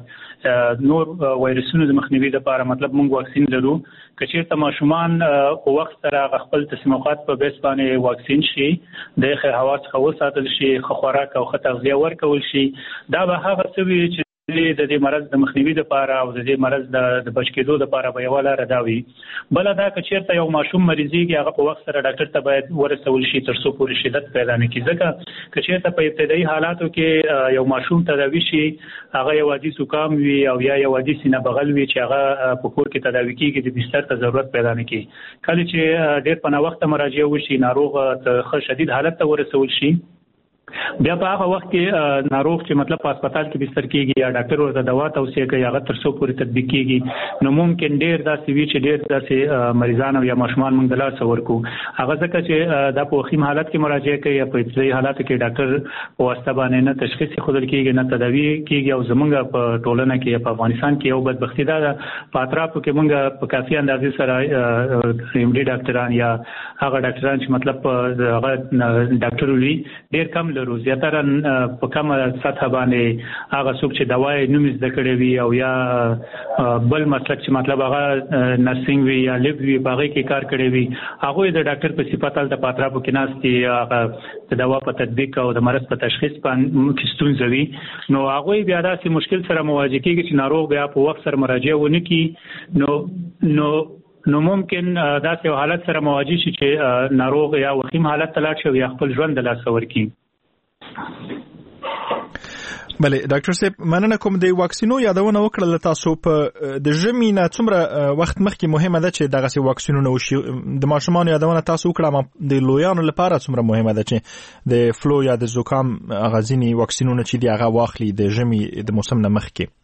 یا نور وایرسونو د مخنیوي لپاره مطلب موږ واکسین لرو. که چېرته ماشومان په وخت سره خپل تسمیمات په بیس باندې واکسین شي، د یخې هوا څخه وساتل شي، ښه خوراک او ښه تغذیه ورکول شي، دا به هغه څه وي چې د دې مرض د مخنیوي لپاره او د دې مرض د بچ کېدو لپاره به یوه لاره دا وي. بله دا که چېرته یو ماشوم مریضېږي، هغه په وخت سره ډاکټر ته باید ورسول شي تر څو پورې شدت پیدا نه کړي، ځکه که چېرته په ابتدایي حالاتو کې یو ماشوم تداوي شي، هغه یو عادي زکام وي او یا یو عادي سینه بغل وي چې هغه په کور کې تداوي کېږي، د بستر ته ضرورت پیدا نه کړي. کله چې ډېر په ناوخته مراجعه وشي، ناروغ ښه شدید حالت ته ورسول شي، بیا په هغه وخت کې ناروغ چې مطلب په هسپتال کې بستر کېږي یا ډاکټر ورته دوا توصیه کوي، هغه تر څو پورې تطبیق کېږي، نو ممکن ډېر داسې وي چې ډېر داسې مریضان او یا ماشومان موږ د لاسه ورکو. هغه ځکه چې دا په وخیم حالت کې مراجعه کوي یا په ابتدایي حالاتو کې ډاکټر په واسطه باندې نه تشخیص ښودل کېږي نه تداوي کېږي. او زموږ په ټولنه کې په افغانستان کې یو بدبختي دا ده، په اطرافو کې موږ په کافي اندازې سره ایم ډي ډاکټران یا هغه ډاکټران چې مطلب هغه ډاکټر وي ډېر کم لرو. زیاتره په کومه سطح باندې هغه څوک چې دوايي نوم زده کړی وي او یا بل مسلک چې مطلب هغه نرسنګ وي یا لیب وي هغه کې کار کړی وي، هغه د ډاکټر په صفت تل د پاترابو کې ناستي، هغه د دوا په تطبیق او د مرض په تشخیص باندې ستونزه وي، نو هغه بیا داسې مشکل سره مواجه کیږي چې ناروغ بیا په وخت سره مراجعه ونه کړي، نو نو نو ممکن داسې یو حالت سره مواجه شي چې ناروغ یا وخیم حالت ته لاړ شي یا خپل ژوند د لاسه ورکړي. بله ډاکټر صاحب مننه کوم د واکسینو یادونه وکړه تاسو په د ژمي نه څومره وخت مخکې مهمه ده چې دغه واکسینونه وشي د ماشومان یادونه تاسو وکړه د لویانو لپاره څومره مهمه ده چې د فلو یا د زکام غزيني واکسینونه چې دی هغه واخلي د ژمي د موسم نه مخکې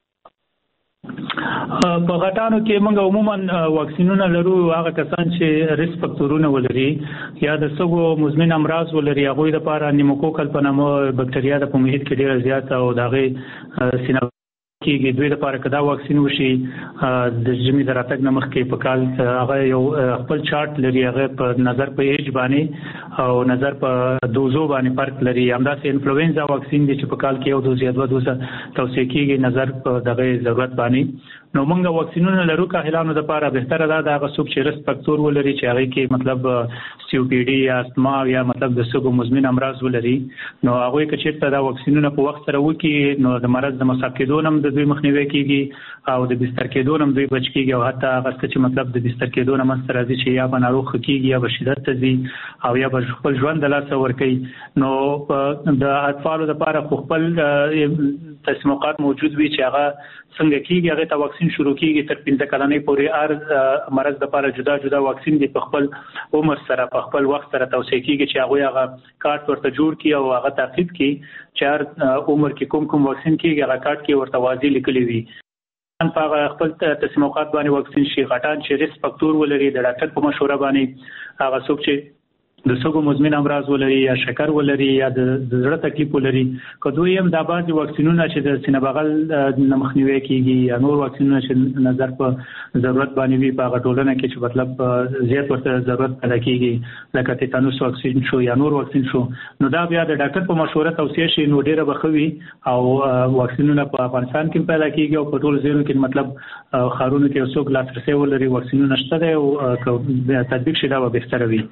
په غټانو کې موږ عموما واکسینونه لرو هغه کسان چې ریسک فاکتورونه ولري یا د سګو مزمن امراض ولري هغه د لپاره نیموکوکل په نامه بکټریا د په محیط کې ډیره زیاته او دغه سینه کېږي دوی لپاره کدا واکسین وشي د ژمي د راتګ نه مخکې په کال هغه یو خپل چارت لري هغه په نظر په ایج باندې او نظر په دوزو باندې فرق لري همداسې انفلوئنزا واکسین دی چې په کال کې یو دوز یا دوه دوزه توصیه کېږي نظر په دغه ضرورت باندې نو موږ واکسینونه لرو کاهلانو د لپاره بهتره ده دا هغه څوک چې ریسک فاکتور ولري چې هغه کې مطلب سی او پی ډي یا استما یا مطلب د سګو مزمن امراض ولري نو هغه کې چې دا واکسینونه په وخت سره وکي نو د مرض د مصاب کېدو هم د دوی مخنیوي کیږي او د بستر کېدو هم دوی بچ کیږي او حتی هغه چې مطلب د بستر کېدو نه مستر راځي چې یا به ناروغ کیږي یا به شدت تزي او یا به خپل ژوند د لاس ور کوي نو د اطفالو لپاره خپل تسموقات موجود وي چې هغه څنګه کیږي هغه ته واکسین شروع کیږي تر پنځه کلنۍ پورې هر مرض لپاره جدا جدا واکسین دی په خپل عمر سره په خپل وخت سره توصیه کیږي چې هغه هغه کارت ورته جوړ کی او هغه تعقیب کی چې هر عمر کې کوم کوم واکسین کیږي هغه کارت کې ورته واضح لیکلی وي ان په خپل تسموقات باندې واکسین شي غټان چې ریسک فاکتور ولري د ډاکټر په مشوره باندې هغه څوک چې د سګو مزمن امراض ولري یا شکر ولري یا د زړه تکلیف ولري کدوې هم د بعضي واکسینونه چې د سینه بغل نه مخنیوي کیږي یا نور واکسینونه چې نظر په ضرورت باندې وي په غټولنه کې چې مطلب زیات ورته ضرورت پیدا کیږي لکه تیتانوس واکسین شو یا نور واکسین شو نو دا بیا د ډاکټر په مشوره توصیه شي نو ډیره بخوي او واکسینونه په افغانستان کې پیدا کیږي او په ټول ځایونو کې مطلب خارونو کې اوسوک لاسرسي ولري واکسینونه شته دی او تطبیق شي دا به بهتره وي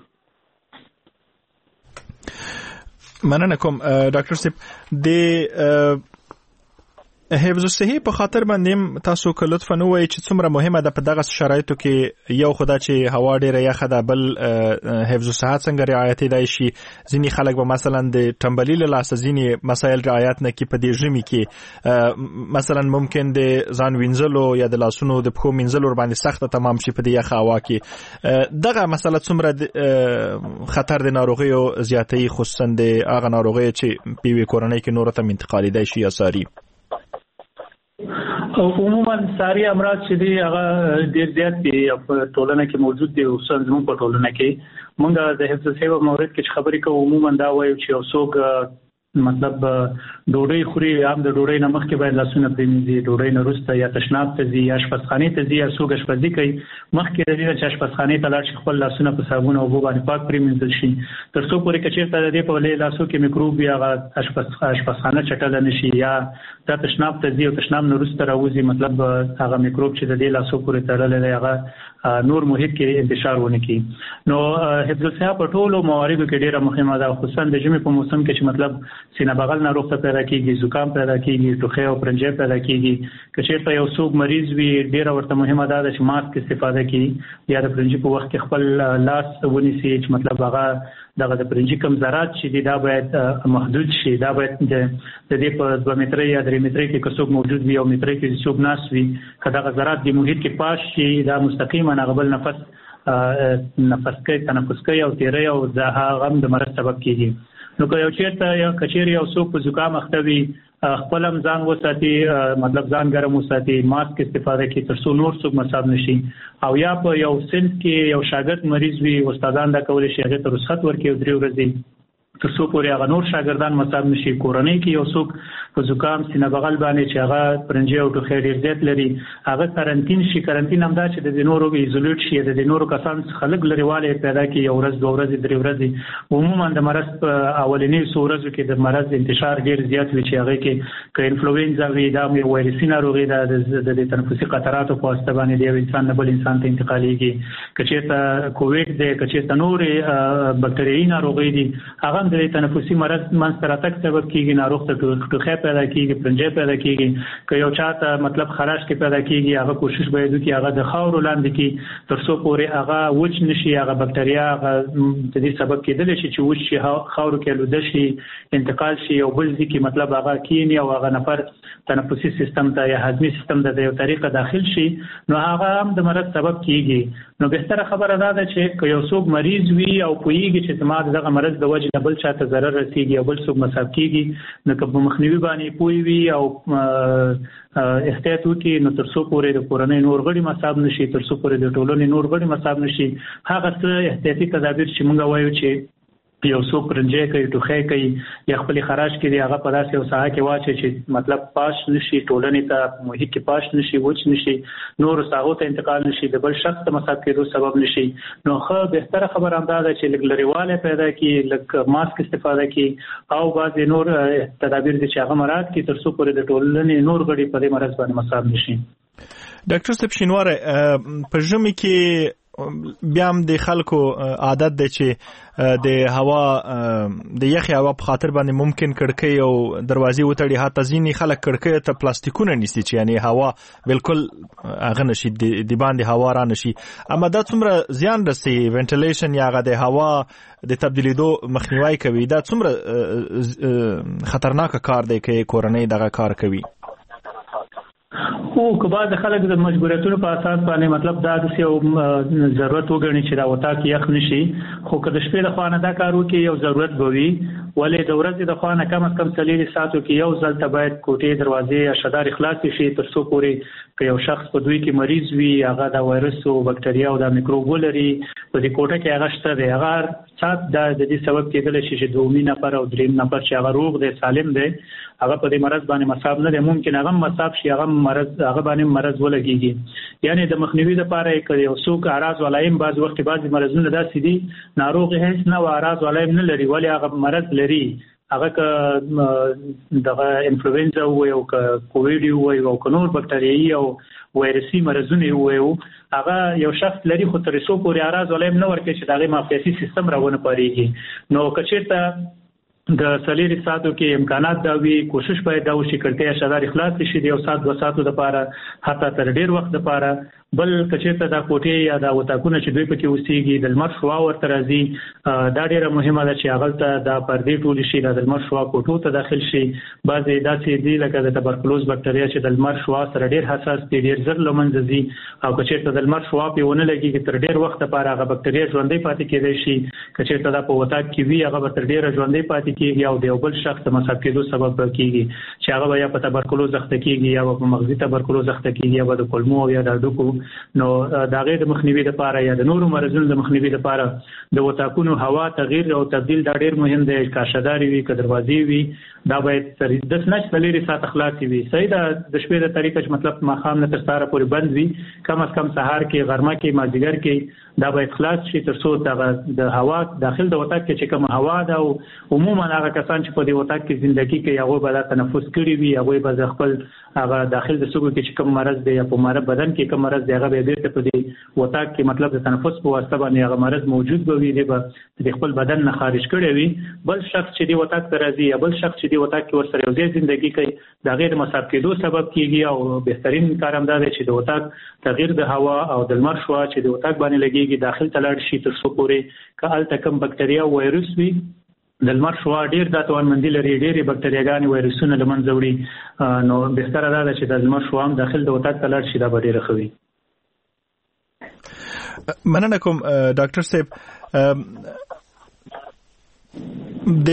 مننه کوم ډاکټر صاحب د حفظ الصحه په خاطر باندې تاسو که لطفا نو وایي چې څومره مهمه ده په دغه شرایطو کې یو خدا چې هوا ډیره یخه ده بل حفظ الصحه څنګه رعایت دی شي ځینی خلک به مثلا د ټمبلی له لاسه ځینی مسایل رعایت نه کې په دې ژمي کې مثلا ممکن د ځان وینځلو یا د لاسونو د پښو وینځلو باندې سخت تمام شي په دې یخه هوا کې دغه مسله څومره خطر د ناروغیو زیاتې خصوصا د هغه ناروغي چې په وی کورنۍ کې نور ته انتقالي دی شي یا ساري او عموما ساري امراض چې دی هغه ډیر زیات دي په ټولنه کې موجود دي او څنګه په ټولنه کې موږ د حفظ الصحه مورد کې خبرې کوو عموما دا وایو چې اوسوګ مطلب ډوډۍ خوري هم د ډوډۍ نه مخکې باید لاسونه پرېمینځي ډوډۍ نه وروسته یا تشناب ته ځي یا اشپزخانې ته ځي یا څوک اشپزي کوي مخکې د دې چې اشپزخانې ته لاړ شي خپل لاسونه په صابون او اوبو باندې پاک پرېمینځل شي تر څو پورې چې چېرته د دې په لاسو کې میکروب یا هغه اشپزخانه چټله نشي یا دا تشناب ته ځي او تشناب نه وروسته راوځي مطلب هغه میکروب چې د دې لاسو پورې تړلی دی هغه نور محیط کې انتشار ونه کړي نو حفظ الصحه په ټولو مواردو کې ډیره مهمه ده خصوصا د ژمي په موسم کې چې مطلب سینه بغل ناروغ ته پیدا کیږي زکام پیدا کیږي ټوخی او پرنجې پیدا کیږي که چېرته یو څوک مریض وي ډیره ورته مهمه ده چې ماسک استفاده کړي یا د پرنجې په وخت کې خپل لاس ونیسي چې مطلب هغه دغه د پرنجې کم ذرات چې دا باید محدود شي دا باید د دې په دوه مترۍ یا درې مترۍ کې څوک موجود وي او مترۍ کې څوک ناس وي کله دغه ذرات د محیط کې پاش شي دا مستقیما غبل نفس نفس کوي تنفس کوي او تیری او د هغه د مرض سبب کیږي نو که یو چیرته یا کچېری او څوک په زکام اخته وي خپل هم ځان وساتي مطلب ځان ګرم وساتي ماسک استفاده کوي تر څو نور څوک مصاب نشي او یا په یو سنت کې یو شاګرد مریض وي استادان دا کولای شي هغه ته رخصت ورکړي او درې ورځې تر څو پورې هغه نور شاګردان مصاب نشي کورنۍ کې یو څوک په زکام سینه بغل باندې چې هغه پرنجې او ټوخی ډېر زیات لري هغه کارانتین شي کارانتین هم دا چې د نورو ایزولیټ شي د نورو کسان خلک لريواله پیدا کوي یو ورځ دوه ورځې درې ورځې عموما د مرض اولنی څو ورځو کې د مرض انتشار ډېر زیات وي چې هغه کې ک انفلوئنزا وي دا مې وایرسي ناروغي ده د تنفسي قطراتو په واسطه باندې دی انسان نه بل انسان ته انتقالېږي کچېته کووډ دی کچېته نور بکټریايي ناروغي دي هغه د تنفسي مرض منځ ته راتګ سبب کیږي ناروغ ته ټوخی پیدا کیږي پرنجي پیدا کیږي که یو چاته مطلب خراش کې پیدا کیږي هغه کوشش باید وکړي هغه د خاور لاندې کې تر څو پورې هغه وچ نشي هغه بکټریا هغه د دې سبب کېدل شي چې وچ شي خاور کې لود شي انتقال شي او بل ځکه مطلب هغه کینی او هغه نفر تنفسي سیستم ته یا هضمي سیستم ته د یو طریقه داخل شي نو هغه هم د مرض سبب کیږي نو بهتره خبره ده چې که یو څوک مریض وي او پوهیږي چې زما دغه مرض د وجې نه بل چاته ضرر رسیږي او بل څوک مصاب کیږي نو که په مخنیوي باندې پوه وي او احتیاط وکړي نو تر څو پورې د کورنۍ نور غړي مصاب نشي تر څو پورې د ټولنې نور غړي مصاب نشي هغه څه احتیاطي تدابیر چې موږ وایو چې یو څوک پرنجي کوي ټوخی کوي یا خپل خراش کوي هغه په داسې یو ساحه کې واچي چې مطلب پاش نشي ټولنې ته محیط کې پاش نشي وچ نشي نور ساحو ته انتقال نشي د بل شخص ته مصاب کېدو سبب نشي نو خو بهتره خبره هم ده چې لږ لريواله پیدا کی لږ ماسک استفاده کی او بعض نور تدابیر چې هغه مراد کی تر څو پورې د ټولنې نور غړي په دې مرض باندې مصاب نشي ډاکټر صاحب شینواره په ژمي کې بیا هم د خلکو عادت دی چې د هوا د یخي هوا په خاطر باندې ممکن کړکۍ او دروازې وتړي حتی ځینې خلک کړکۍ ته پلاستیکونه نیسي چې یعنی هوا بالکل هغه نشي د باندې هوا را نشي اما دا څومره زیان رسي وینټیلیشن یا هغه د هوا د تبدیلیدو مخنیوي کوي دا څومره خطرناک کار دی که کورنۍ دغه کار کوي او که بعض خلک د مجبوریتونو په اساس باندې مطلب دا د یو ضرورت وګڼي چې دا وتا کې یخ نشي خو که د شپې د خوانه دا کار وکړي یو ضرورت بوي ولې د ورځې د خوانه کم از کم څلور ساعتو کې یو ځل ته باید کوټې دروازې یا شدار اخلاص شي تر څو پورې که یو شخص په دوی کې مریض وي هغه د وایرس او بکټریا او د میکروب لري په دې کوټه کې هغه شته دی هغه سات د دې سبب کېدل شي چې دومي نفر او دریم نفر چې هغه روغ دی سالم دی هغه په دې مرض باندې مصاب نه دی ممکن هغه مصاب شي هغه مرض هغه باندې مرض ولګيږي یعنی د مخنیوي لپاره کې یو څوک اعراض ولایم بعض وخت بعض مرزونه داسې دي ناروغ هیڅ نه اعراض ولایم نه لري ولی هغه مرض لري هغه ک دغه انفلوئنزا او ک کووید او ک نور بکټریایي او وایرسي مرزونه وو هغه یو شخص لري خو تر څو پورې اعراض ولایم نه ورکړي چې دغه معافیتي سیستم راونه پاريږي نو کچېرته د سلیری ساتو کې امکانات دا وی کوشش باید دا وشي کړته شدار اخلاص شي د یو سات دو ساتو لپاره حتی تر ډیر وخت لپاره بل کچېته دا کوټې یا دا وتاکونه چې دوی پکې وسیږي د لمر شوا ورته راځي دا ډیره مهمه ده چې هغه ته دا پردې ټول شي د لمر شوا کوټو ته داخل شي بعضې داسې دي لکه د تبرکلوز بکټریا چې د لمر شوا سره ډیر حساس دي ډیر زر لمنځ دي او کچېته د لمر شوا په ونه لګي تر ډیر وخت لپاره هغه بکټریا ژوندۍ پاتې کېدای شي کچېته دا په وتاک کې وي هغه تر ډیر ژوندۍ پاتې کېږي او د یو بل شخص د مصاب کېدو سبب کېږي چې هغه یا په تبرکلوز اخته کېږي یا په مغزي تبرکلوز اخته کېږي یا د کولمو یا د هډوکو نو دا غیر د مخنیوي لپاره یا د نورو مرزونو د مخنیوي لپاره د وتاکونو هوا تغییر او تبديل دا ډیر مهم دی کاشداري وي که دروازې وي دا باید سری د سنچ تلری سات اخلاصي وي صحیح دا د شپې د طریقه چې مطلب ما خام نه تر ساره پورې بند وي کم از کم سهار کې غرمه کې مازیګر کې دا باید خلاص شي تر څو د هوا داخل د وتاک کې چې کوم هوا دا او عموما هغه کسان چې په دې وتاک کې ژوندۍ کوي هغه به دا تنفس کړي وي هغه به خپل هغه داخل د سګو کې چې کوم مرض دی یا په مر بدن کې کوم مرض دی هغه به دې په دې وتاک کې مطلب د تنفس په واسطه باندې هغه مرض موجود به وي دی به د خپل بدن نه خارج کړي وي بل شخص چې دی وتاک ته راځي یا بل شخص چې دی وتاک کې ورسره یو ځای ژوندۍ کوي دا غیر مصاب کېدو سبب کیږي او بهترین کار هم دا دی چې د وتاک تغییر د هوا او د لمر شوا چې د وتاک باندې لګيږي داخل تلاړ شي تر څو پورې کال تکم بکټریا او وایرس وي د لمر شوا ډیر د توانمندي لري ډېری بکټریاګانې وایرسونه لمن زوړي نو بهتره ده چې د لمر شوا هم داخل د وتاک تلاړ شي دا به ډیره خوي مننه کوم ډاکټر صاحب د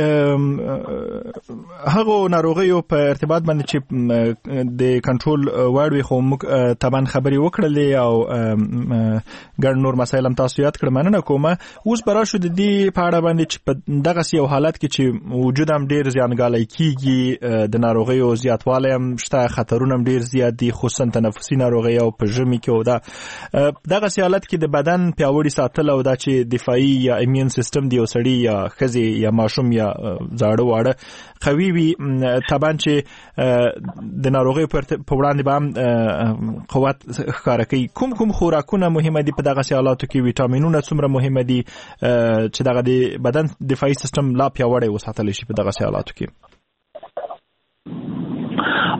هغه ناروغیو په ارتباط باندې چې د کنټرول وړ وي خو موږ طبعا خبري وکړلې او ګڼ نور مسایل هم تاسو یاد کړم مننه کوم اوس برا شو د دې په اړه باندې چې په دغه یو حالت کې چې وجود هم ډیر زیانګالي کیږي د ناروغیو زیاتوالی هم شته خطرونه هم ډیر زیات دي خصوصا تنفسي ناروغي او په ژمي کې او دا دغه حالت کې د بدن پیاوړي ساتل او دا چې دفاعي یا ایمون سیستم دی وسړي یا خزي یا ماشوم یا زاړه واړه قوي وي طبعا چې د ناروغي په وړاندې به قوت ښکار کوي کوم کوم خوراکونه مهمه دي په دغه حالاتو کې ویټامینونه څومره مهمه دي چې دغه د بدن دفاعي سیستم لا پیاوړی وساتل شي په دغه حالاتو کې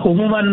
عموما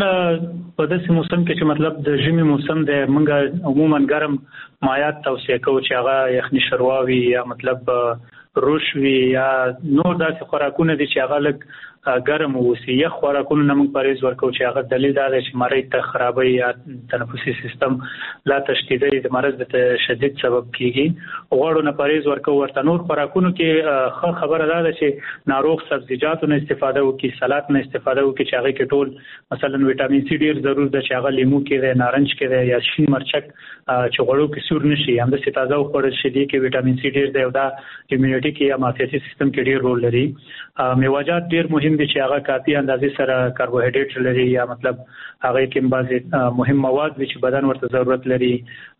په داسې موسم کې چې مطلب د ژمي موسم دی موږ عموما ګرم مایات توصیه کوو چې هغه یخني شرواوي یا مطلب روش وي یا نور داسې خوراکونه دي چې هغه لږ ګرم اوسي. یخ خوراکونه نه موږ پرهیز ورکوو چې هغه دلیل دا دی چې مرۍ ته خرابوي یا تنفسي سیستم لا تشدیدوي د مرض د شدید سبب کیږي. غوړو نه پرهیز ورکوو. ورته نور خوراکونو کې ښه خبره دا ده چې ناروغ سبزیجاتو نه استفاده وکړي، سلاد نه استفاده وکړي چې هغې کې ټول مثلا ویټامین سي ډېر ضرور ده چې هغه لیمو کې دی، نارنج کې دی یا شین مرچک چې غوړو کې سور نه شي. همداسې تازه وخوړل شي دې کې ویټامین سي ډېر دی او دا امیونټي کې یا معافیتي سیستم کې ډېر رول لري. میوه‌جات ډېر مهم دي چې هغه کافي اندازې سره کاربوهایډریټ لري یا مطلب هغه کې بعضې مهم مواد دي چې بدن ورته ضرورت لري.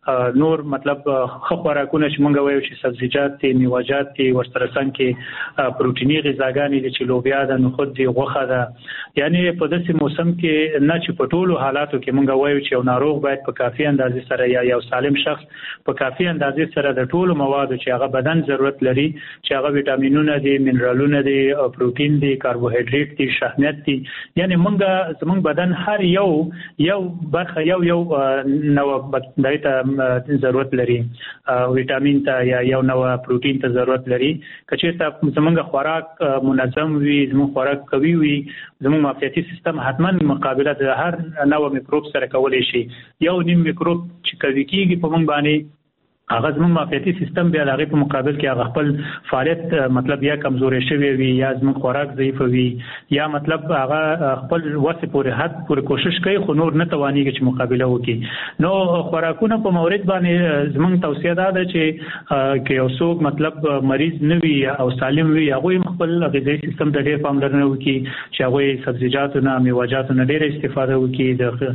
نور مطلب ښه خوراکونه چې موږ وایو چې سبزیجات دي، میوه‌جات دي، ورسره څنګ کې پروټیني غذاګانې دي چې لوبیا ده، نخود دي، غوښه ده. یعنی په داسې موسم کې نه چې په ټولو حالاتو کې موږ وایو چې یو ناروغ باید په کافي اندازې سره یا یو سالم شخص په کافي اندازې سره د ټولو موادو چې هغه بدن ضرورت لري چې هغه ویټامینونه دي، منرالونه دي، پروټین دي، کاربوهایډریټ دي، شحمیات دي. یعنی موږ زموږ بدن هر یو یو برخه یو یو نو دای ته ضرورت لري، ویټامین ته یا یو نو پروټین ته ضرورت لري. کچېرته زموږ خوراک منظم وي، زموږ خوراک قوي وي، زموږ معافیتي سیستم حتما مقابله د هر نو میکروب سره کولی شي. یو نیم میکروب چې قوي کیږي په موږ باندې هغه زموږ معافیتي سیستم بیا د هغې په مقابل کې هغه خپل فعالیت مطلب یا کمزوری شوی وي یا زموږ خوراک ضعیف وي یا مطلب هغه خپل وسې پورې حد پورې کوشش کوي خو نور نه توانېږي چې مقابله وکړي. نو خوراکونه په مورد باندې زموږ توصیه دا ده چې که یو څوک مطلب مریض نه وي او سالم وي هغوی خپل غذایي سیستم ته ډېر پاملرنه وکړي چې هغوی سبزیجاتو نه، میوه‌جاتو نه ډېره استفاده وکړي،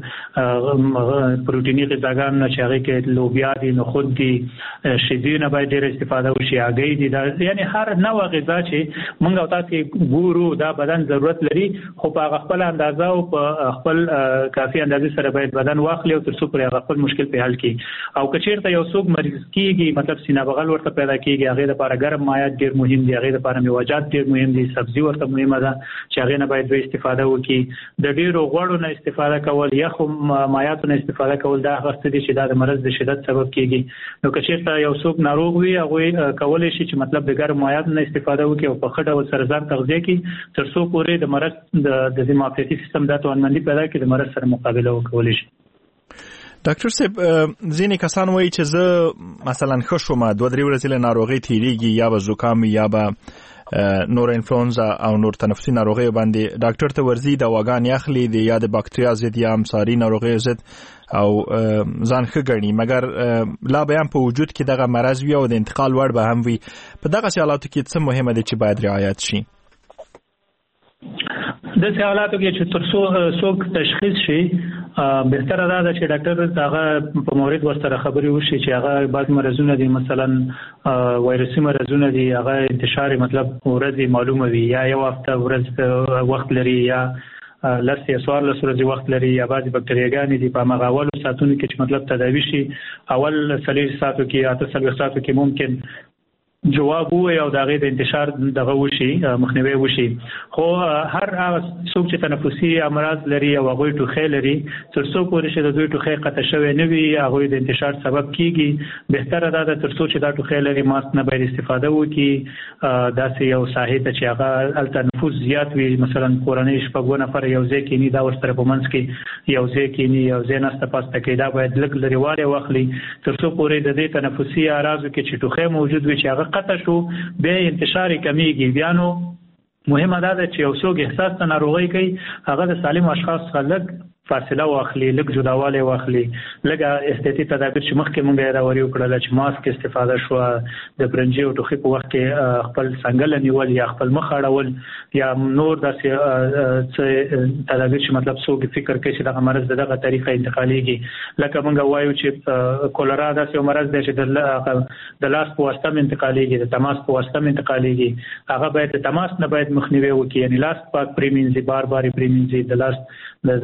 د پروټیني غذاګانو نه چې هغې کې لوبیا دي، نخود دي، شیدونه باید ډېر استفاده وشي، هګۍ دي. دا یعنی هر نوع غذا چې موږ او تاسې ګورو دا بدن ضرورت لري خو په هغه خپل اندازه او په خپل کافي اندازې سره باید بدن واخلي او تر څو پورې هغه خپل مشکل په حل کړي. او که چېرته یو څوک مریض کېږي مطلب سینه بغل ورته پیدا کېږي هغې دپاره ګرم مایات ډېر مهم دي، هغې دپاره میوه‌جات ډېر مهم دي، سبزي ورته مهمه ده چې هغې نه باید دوی استفاده وکړي. د ډېرو غوړو نه استفاده کول، یخو مایاتو نه استفاده کول دا هغه څه دي چې دا د مرض د شدت سبب کېږي. نو که چېرته یو څوک ناروغ وي هغوی کولی شي چې مطلب د ګرم مایاتو نه استفاده وکړي او په ښه ډول سره ځان تغذیه کړي تر څو پورې د مرض د معافیتي سیستم دا توانمندي پیدا کړي د مرض سره مقابله وکولی شي. ډاکټر صاحب ځینې کسان وایي چې زه مثلا ښه شوم دوه درې ورځې له ناروغۍ تېرېږي یا به زکام یا به نور انفلونزا او نور تنفسي ناروغۍ باندې ډاکټر ته ورځي دواګانې اخلي د یا د باکتریا ضد یا امساري ناروغۍ ضد او ځان ښه ګڼي مګر لا به هم په وجود کې دغه مرض وي او د انتقال وړ به هم وي. په دغسې حالاتو کې څه مهمه ده چې باید رعایت شي؟ داسې حالاتو کې چې تر څو څوک تشخیص شي بهتره دا ده چې ډاکټر هغه په مورد ورسره خبرې وشي چې هغه بعض مرضونه دي مثلا وایرسي مرضونه دي هغه انتشار مطلب ورځې معلومه وي یا یو هفته ورځ وخت لري یا لس یا څوارلس ورځې وخت لري یا بعضې بکتریاګانې دي په هماغه اولو ساعتونو کې چې مطلب تداوي شي اول څلوېښت ساعتو کې اته څلوېښت ساعتو کې ممکن جواب ووایي او د هغې د انتشار دغه وشي مخنیوی وشي. خو هر هغه څوک چې تنفسي امراض لري او هغوی ټوخی لري تر څو پورې چې د دوی ټوخی قطع شوی نه وي هغوی د انتشار سبب کیږي بهتره دا ده تر څو چې دا ټوخی لري ماسک نه باید استفاده وکړي. داسې یو ساحې ته چې هغه هلته نفوس زیات وي مثلا کورنۍ شپږ اووه نفره یو ځای کیني دا ورسره په منځ کې یو ځای کیني یو ځای ناسته پاسته کوي دا باید لږ لرېوالی واخلي تر څو پورې د دې تنفسي اعراضو کې چې ټوخی موجود وي چې هغه قطع شو بیا انتشار کمیږي. بیا نو مهمه دا ده چې یو څوک احساس ته ناروغۍ کوي هغه د سالم اشخاص څخه لږ فاصله واخلي، لږ جداوالی واخلي، لږ احتیاطي تدابیر چې مخکې موږ یې راوري وکړله چې ماسک استفاده شوه، د برنجې او ټوخي په وخت کې خپل څنګله نیول یا خپل مخ اړول یا نور داسې څه تدابیر چې مطلب څوک فکر کوي چې دغه مرض د دغه طریقه انتقالېږي. لکه موږ وایو چې کولرا داسې یو مرض دی چې د لاس په واسطه هم انتقالېږي، د تماس په واسطه هم انتقالېږي. هغه باید د تماس نه باید مخنیوی وکړي، یعنې لاس پاک پرېمینځي، بار بار یې پرېمینځي، د لاس د تماس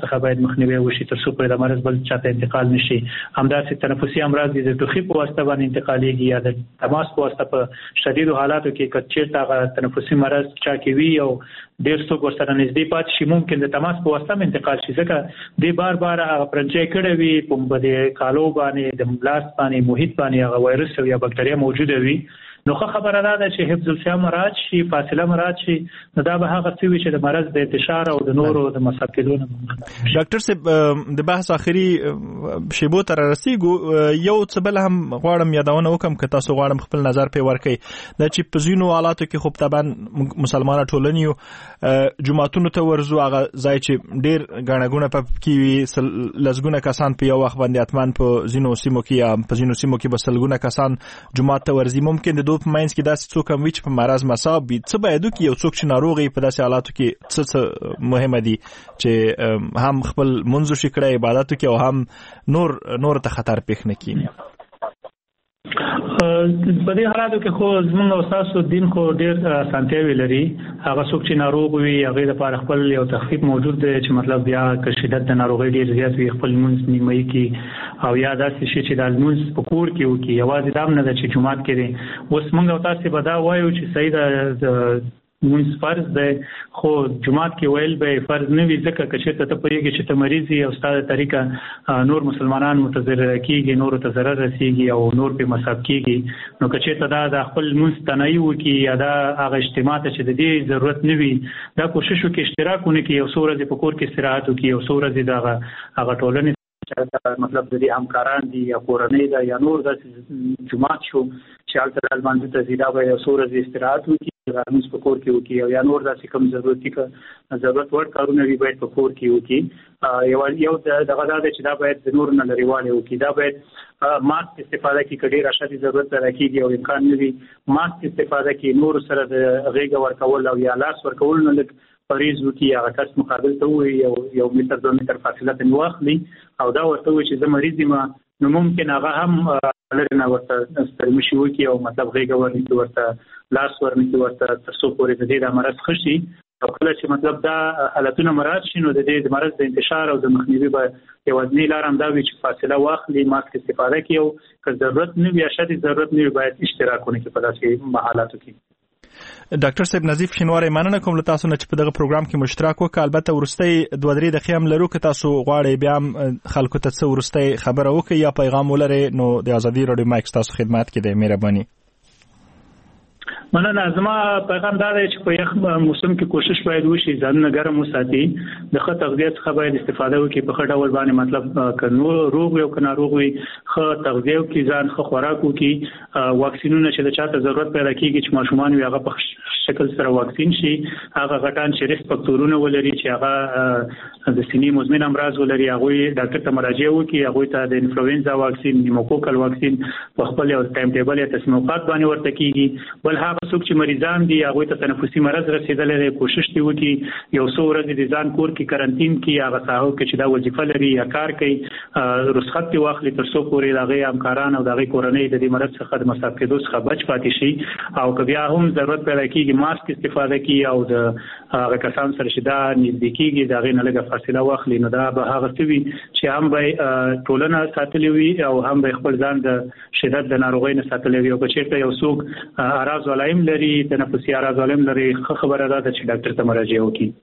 څخه باید مخنیوي وشي تر څو په مرز بل چاته انتقال نشي. همداسې تنفسي امراض د ټوخي په واسطه باندې انتقالېږي یا د تماس په واسطه په شدید حالاتو کې کچېرته هغه تنفسي مرض چا کې وي او ډېر څوک ورسره نږدې پاتې شي ممکن د تماس په واسطه انتقال شي ځکه د بار بار هغه پرنچې کړي وي په بده کالو باندې د لاس باندې محیط باندې هغه وایرس یا بکټریا موجوده وي. نو خبره ده چې حفظ الصحه مراعات شي فاصله مراعات شي نو دا به هغه څه وي چې د مرض د انتشار او د نورو د مصاب کېدو نه. ډاکټر صاحب د بحث اخري شیبو تر رسیدو یو څه بل هم غواړم یادونه وکم که تاسو غواړم خپل نظر په ورکړئ دا چې په ځینو حالاتو کې خو طبعا مسلمانانه ټولنې جماعتونو ته ورزو هغه ځای چې ډېر غاڼګونه په کې وي لزګونه کسان په یو وخت باندې اتمان په ځینو سیمو کې یا په ځینو سیمو کې بسلګونه کسان جماعت ته ورزي ممکن د دوه ماینس کې داسې څوک هم وي چې په مرض مصاب وي څه باید وکړي یو څوک چې ناروغ وي په داسې حالاتو کې څه څه مهمه دي چې هم خپل منځ وشي کړی عبادت وکړي او هم نور نور ته خطر پیښ نه کړي. په دې حالاتو کې خو زموږ او تاسو دین خو ډېر اسانتیاوي لري. هغه څوک چې ناروغ وي هغه لپاره خپل یو تخفیف موجود دی چې مطلب بیا که شدت د ناروغۍ ډېر زیات وي خپل منځ نیمایي کې او یا داسې شي چې د منځ په کور کې وکړي یوازې دا نه ده چې جمعات کې دی. اوس موږ او تاسو به دا وایو چې صحیح ده منځ فرض دی خو جمعات کې ویل به فرض نه وي ځکه چې ته ته پوهېږي چې ته مریض یې او ستا د طریقه نور مسلمانان متضرر کېږي نور ته ضرر رسېږي او نور په مصاب کېږي نو که چېرته دا د خپل منځ تنهایي وکړي یا دا هغه اجتماع ته چې د دې ضرورت نه وي دا کوشش وکړي اشتراک ونه کړي یو څو ورځې په کور کې استراحت وکړي یو څو ورځې د هغه هغه ټولنې مطلب د دې همکاران دي یا کورنۍ ده یا نور داسې جماعت شو چې هلته د لمانځه ته ځي دا به یو څو ورځې استراحت وکړي لمونځ په کور کې وکړي او یا نور داسې کوم ضرورتي که ضرورت وړ کارونه وي باید په کور کې وکړي. یو یو دغه دا دی چې دا باید د نورو نه لرېوالی وکړي. دا باید ماسک استفاده کړي که ډېر اشد ضرورت پیدا کېږي او امکان نه وي ماسک استفاده کړي نور سره د غېږه ورکول او یا لاس ورکول نه لږ فریض وکړي هغه کس مقابل ته ووایي یو یو متر دوه متر فاصله ته واخلي او دا ورته ووایي چې زه مریض یم نو ممکن هغه هم لرې نه ورته سترمشي وکړي او مطلب غېږه ورنکړي ورته لاس ورنکړي ورته تر څو پورې د دې دا مرض ښه شي او کله چې مطلب دا حالتونه مراعات شي نو د دې د مرض د انتشار او د مخنیوي به یوازینۍ لار همدا وي چې فاصله واخلي ماسک استفاده کړي او که ضرورت نه وي یا شدید ضرورت نه وي باید اشتراک ونه کړي په داسې حالاتو کې. ډاکټر صاحب نظیف شینواری مننه کوم له تاسو نه چې په دغه پروګرام کې مشترک وکړ. البته ورستۍ دوه درې دقیقې هم لرو که تاسو غواړئ بیا هم خلکو ته څه ورستۍ خبره وکړئ یا پیغام ولرئ نو د ازادي راډیو مایک ستاسو خدمت کې دی. مهرباني. مننه. زما پیغام دا دی چې په یخ موسم کې کوشش باید وشي ځانونه ګرم وساتي د ښه تغذیه څخه باید استفاده وکړي په ښه ډول باندې مطلب که نو روغ وي او که ناروغ وي ښه تغذیه وکړي ځان ښه خوراک وکړي واکسینونه چې د چاته ضرورت پیدا کېږي چې ماشومان وي هغه په شکل سره واکسین شي هغه غټان چې ریسک فکټورونه ولري چې هغه د سینې مزمن امراض ولري هغوی ډاکټر ته مراجعه وکړي هغوی ته د انفلوئنزا واکسین نیموکوکل واکسین په خپل یو ټایم ټیبل یا تصمیم اوقات باندې ورته کېږي. بل هغه څوک چې مریضان دي هغوی ته تنفسي مرض رسېدلی دی کوشش دې وکړي یو څو ورځې د ځان کور کې کرنټین کې هغه ساحو کې چې دا وظیفه لري یا کار کوي رخصت دې واخلي تر څو پورې د هغې همکاران او د هغې کورنۍ د دې مرض څخه د مصاب کېدو څخه بچ پاتې شي او که بیا هم ضرورت پیدا کېږي ماسک استفاده کړي او د هغه کسانو سره چې دا نږدې کېږي د هغې نه لږه فاصله واخلي نو دا به هغه څه وي چې هم به ټولنه ساتلې وي او هم به خپل ځان د شدت د ناروغۍ نه ساتلې وي او که چېرته یو څوک اعراض علایم لري تنفسي اعراض علایم لري خبره ده چې ډاکټر ته مراجعه وکړي.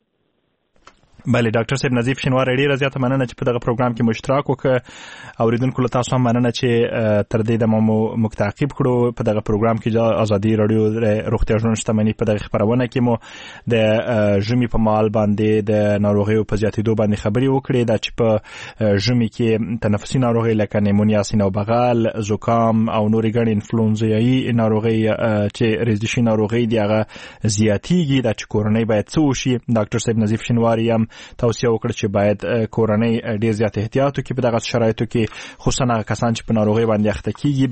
بله ډاکټر صاحب نظیف شینواری ډیره زیاته مننه چې په دغه پروګرام کې مشترک وکړ. اوریدونکو له تاسو هم مننه چې تر دې دمه مو موږ تعقیب کړو. په دغه پروګرام کې ازادي راډیو روغتیا ژوند شتمني په دغه خبرونه کې مو د ژمي په مهال باندې د ناروغیو په زیاتېدو باندې خبرې وکړې دا چې په ژمي کې تنفسي ناروغۍ لکه نیمونیا سینه او بغل زکام او نورې ګڼې انفلونزایي ناروغۍ چې ریزشي ناروغۍ دي هغه زیاتېږي دا چې کورنۍ باید څه وشي. ډاکټر صاحب نظیف شینواری هم توصیه وکړه چې باید کورنۍ ډېر زیات احتیاط وکړي په دغه شرایطو کې خصوصا هغه کسان چې په ناروغۍ باندې اخته کېږي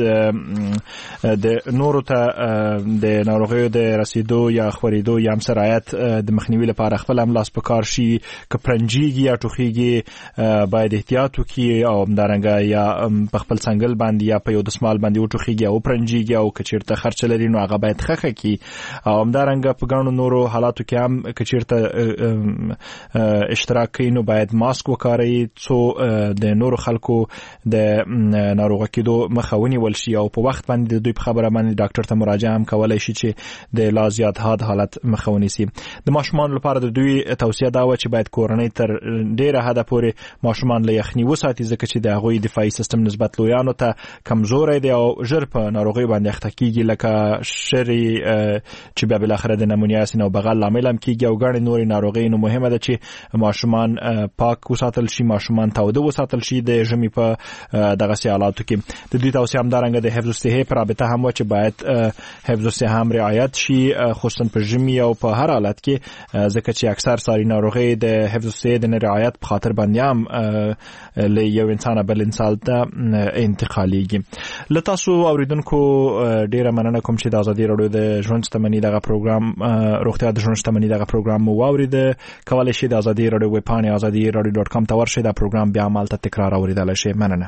باید د نورو ته د ناروغیو د رسیدو یا خورېدو یا هم سرایت د مخنیوي لپاره خپل هم لاس په کار شي که پرنجېږي یا ټوخېږي باید احتیاط وکړي او همدارنګه یا په خپل څنګل باندې یا په یو دسمال باندې وټوخېږي او پرنجېږي او که چېرته خرچه لري نو هغه باید ښخه کړي او همدارنګه په ګڼو نورو حالاتو کې هم که چېرته اشتراک کوي نو باید ماسک وکاروي څو د نورو خلکو د ناروغ کېدو مخاوني ولشي او په وخت باندې د دوی په خبره باندې ډاکټر ته مراجعه هم کولای شي چې د لا زیات حاد حالت مخاوني سي. د ماشومان لپاره د دوی توصیه دا و چې باید کورنۍ تر ډیره حد پورې ماشومان له یخني وساتي ځکه چې د هغوی دفاعي سیستم نسبت لویانو ته کمزوري دی او ژر په ناروغي باندې اخته کیږي لکه شری چې بیا بل اخر د نمونیا سینه او بغل لامل هم کیږي او ګڼ نورې ناروغي. نو مهمه ده چې ماشومان پاک وساتل شي، ماشومان تاوده وساتل شي د ژمي په دغه حالاتو کې. د دوی توصیه هم دارنګه د حفظ الصحه پر رابطه هم و چې باید حفظ الصحه هم رعایت شي خصوصا په ژمي او په هر حالت کې ځکه چې اکثر ساري ناروغي د حفظ الصحه د رعایت په خاطر باندې هم له یو انسان بل انسان ته انتقاليږي. لته تاسو اوریدونکو ډیره مننه کوم چې د ازادي رادیو د ژوند شتمنۍ دغه پروګرام روغتیا د ژوند شتمنۍ دغه پروګرام مو واورید. کولای شئ د ازادي رادیو ویب پاڼه ازادي رادیو ډاټ کام ته ورشئ دا پروګرام بیا مالته تکرار اوریدلای شئ. مننه.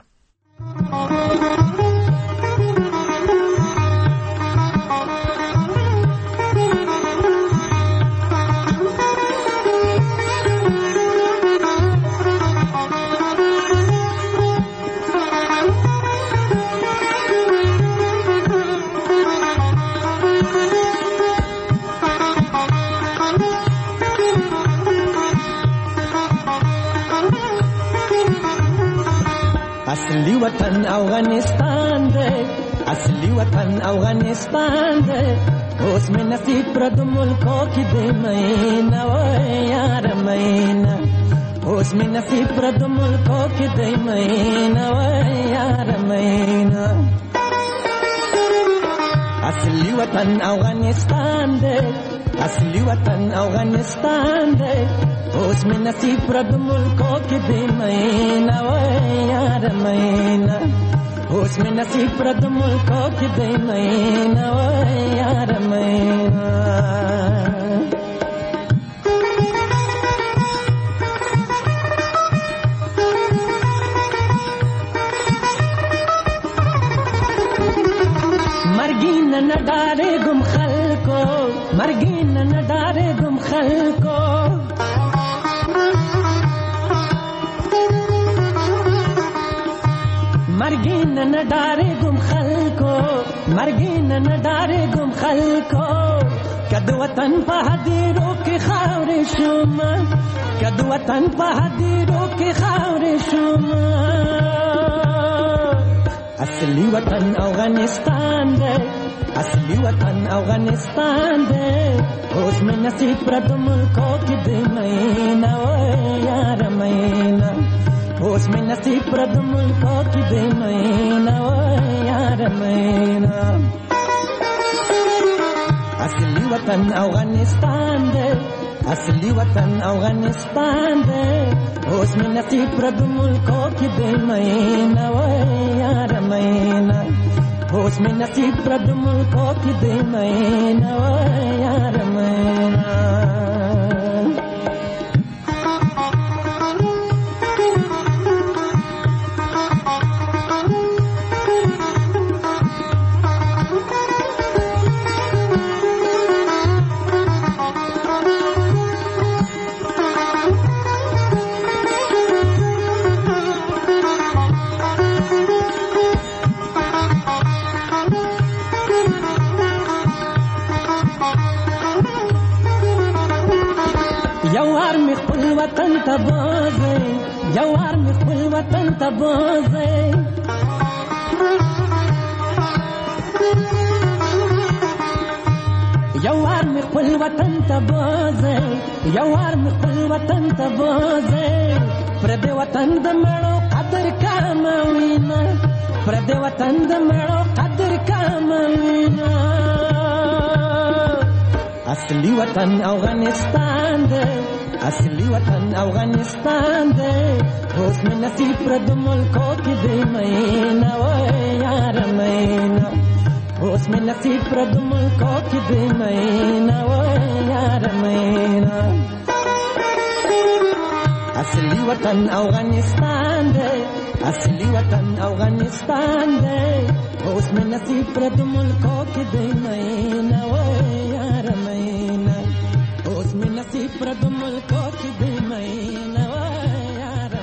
اصلی وطن افغانستان دے، اصلی وطن افغانستان دے، اوس میں نصیب پر د ملکوں کی دے مہینہ و یار مہینہ، اوس میں نصیب پر د ملکوں کی دے مہینہ و یار مہینہ. اصلی وطن افغانستان دے، اصلی وطن افغانستان دے، اوس میں نصیب پر د ملکوں کی دے مہینہ و یار مہینہ، اوس میں نصیب پر د ملکوں کی دے مہینہ و یار مہینہ. مرگین نہ ڈارے گم خلکو، مرگین نہ ڈارے گم خلکو، مرگین نہ ڈارے گم خلکو، مرگین نہ ڈارے گم خلکو. کد وطن په هدیرو کې خاورې شوم، کد وطن په هدیرو کې خاورې شوم. اصلی وطن افغانستان دے، اصلی وطن افغانستان دے، اوس میں نصیب پر د ملکوں کی دے مہینہ و یار مہینہ، اوس میں نصیب پر د ملکوں کی دے مہینہ و یار مہینہ. اصلی وطن افغانستان دے، اصلی وطن افغانستان دے، اوس میں نصیب پر د ملکوں کی دے مہینہ و یار مہینہ، اوس میں نصیب پر د ملکوں کی دے مہینہ و یار مہینہ. یوار می خپل وطن ته بوزي، یوار می خپل وطن ته بوزي، یوار می خپل وطن ته بوزي، یوار می خپل وطن ته بوزي. پر دې وطن د مړو قدر کم وینا، پر دې وطن د مړو قدر کم وینا. اصلی وطن افغانستان دے، اصلی وطن افغانستان دے، اوس میں نصیب پر د ملکوں کی دے مہینہ و یار مہینہ، اوس میں نصیب پر د ملکوں کی دے مہینہ و یار مہینہ. اصلی وطن افغانستان دے، اصلی وطن افغانستان دے، اوس میں نصیب پر د ملکوں کی دے مہینہ و یار مہینہ، اوس میں نصیب پر د ملکو کې دې مینه یار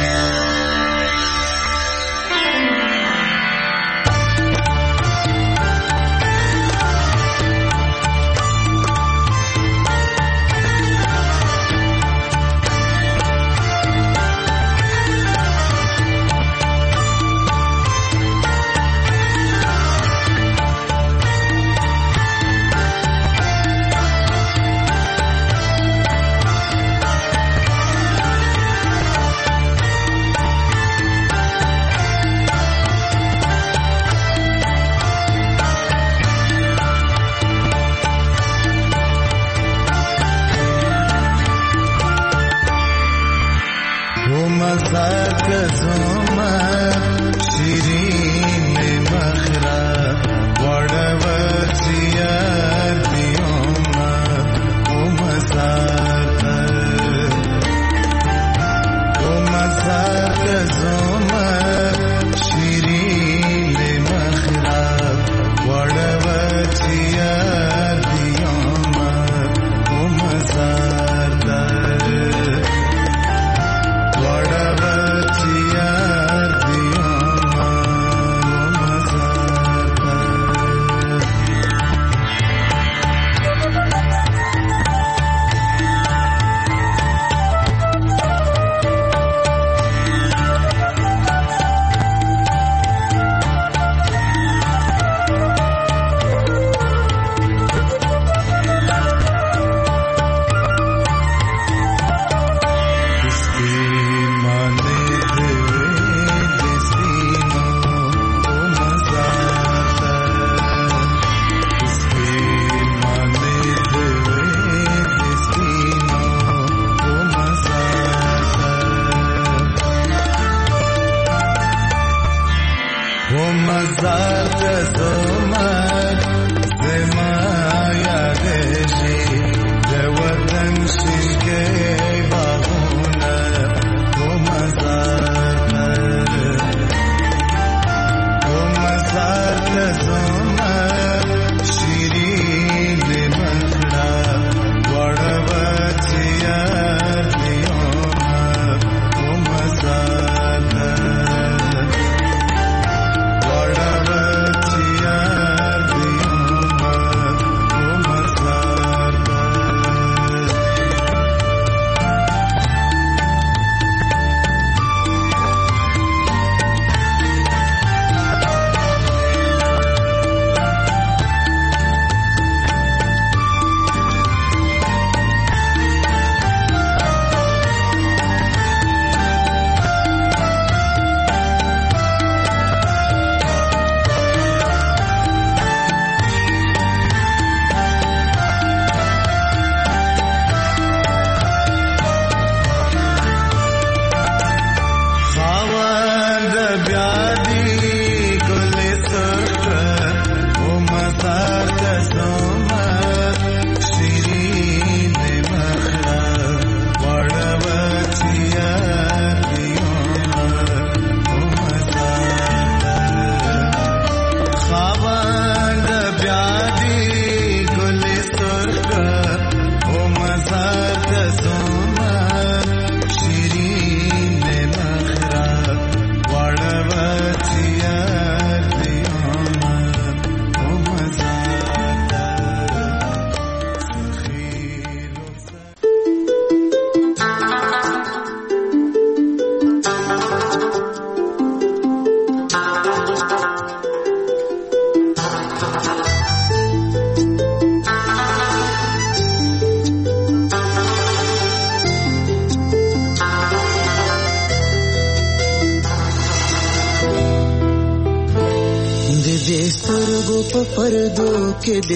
کې د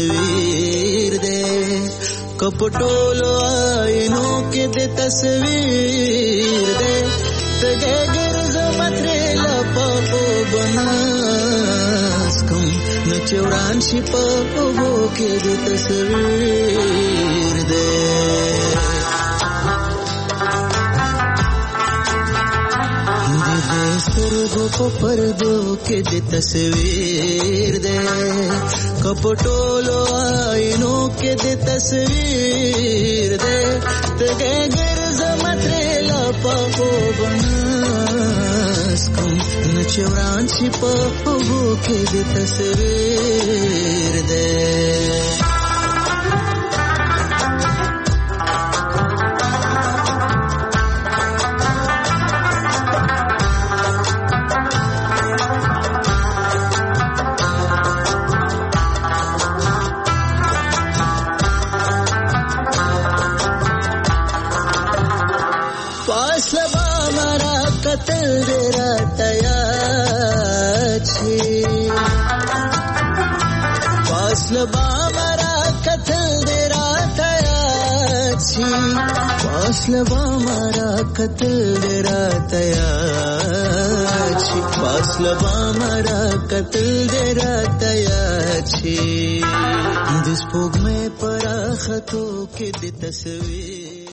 تصویر دې کپټولو آینو کې د تصویر دې تګه ګرځم ترې لپو بناس کوم نچوران شي په وو کې د تصویر دې سترګو په پردو کې د تصویر دې کپټولو آینو کې د تصویر دې تګه ګرځم ترې لا په بناس کوم نچوران چې په هغو کې د تصویر دې قتل دې راته یاد شي فاصله به مرا قتل دې راته یاد شي فاصله به مرا قتل دې راته یاد شي فاصله به مرا قتل دې راته یاد شي د سپوږمۍ پر خطو کې د تصویر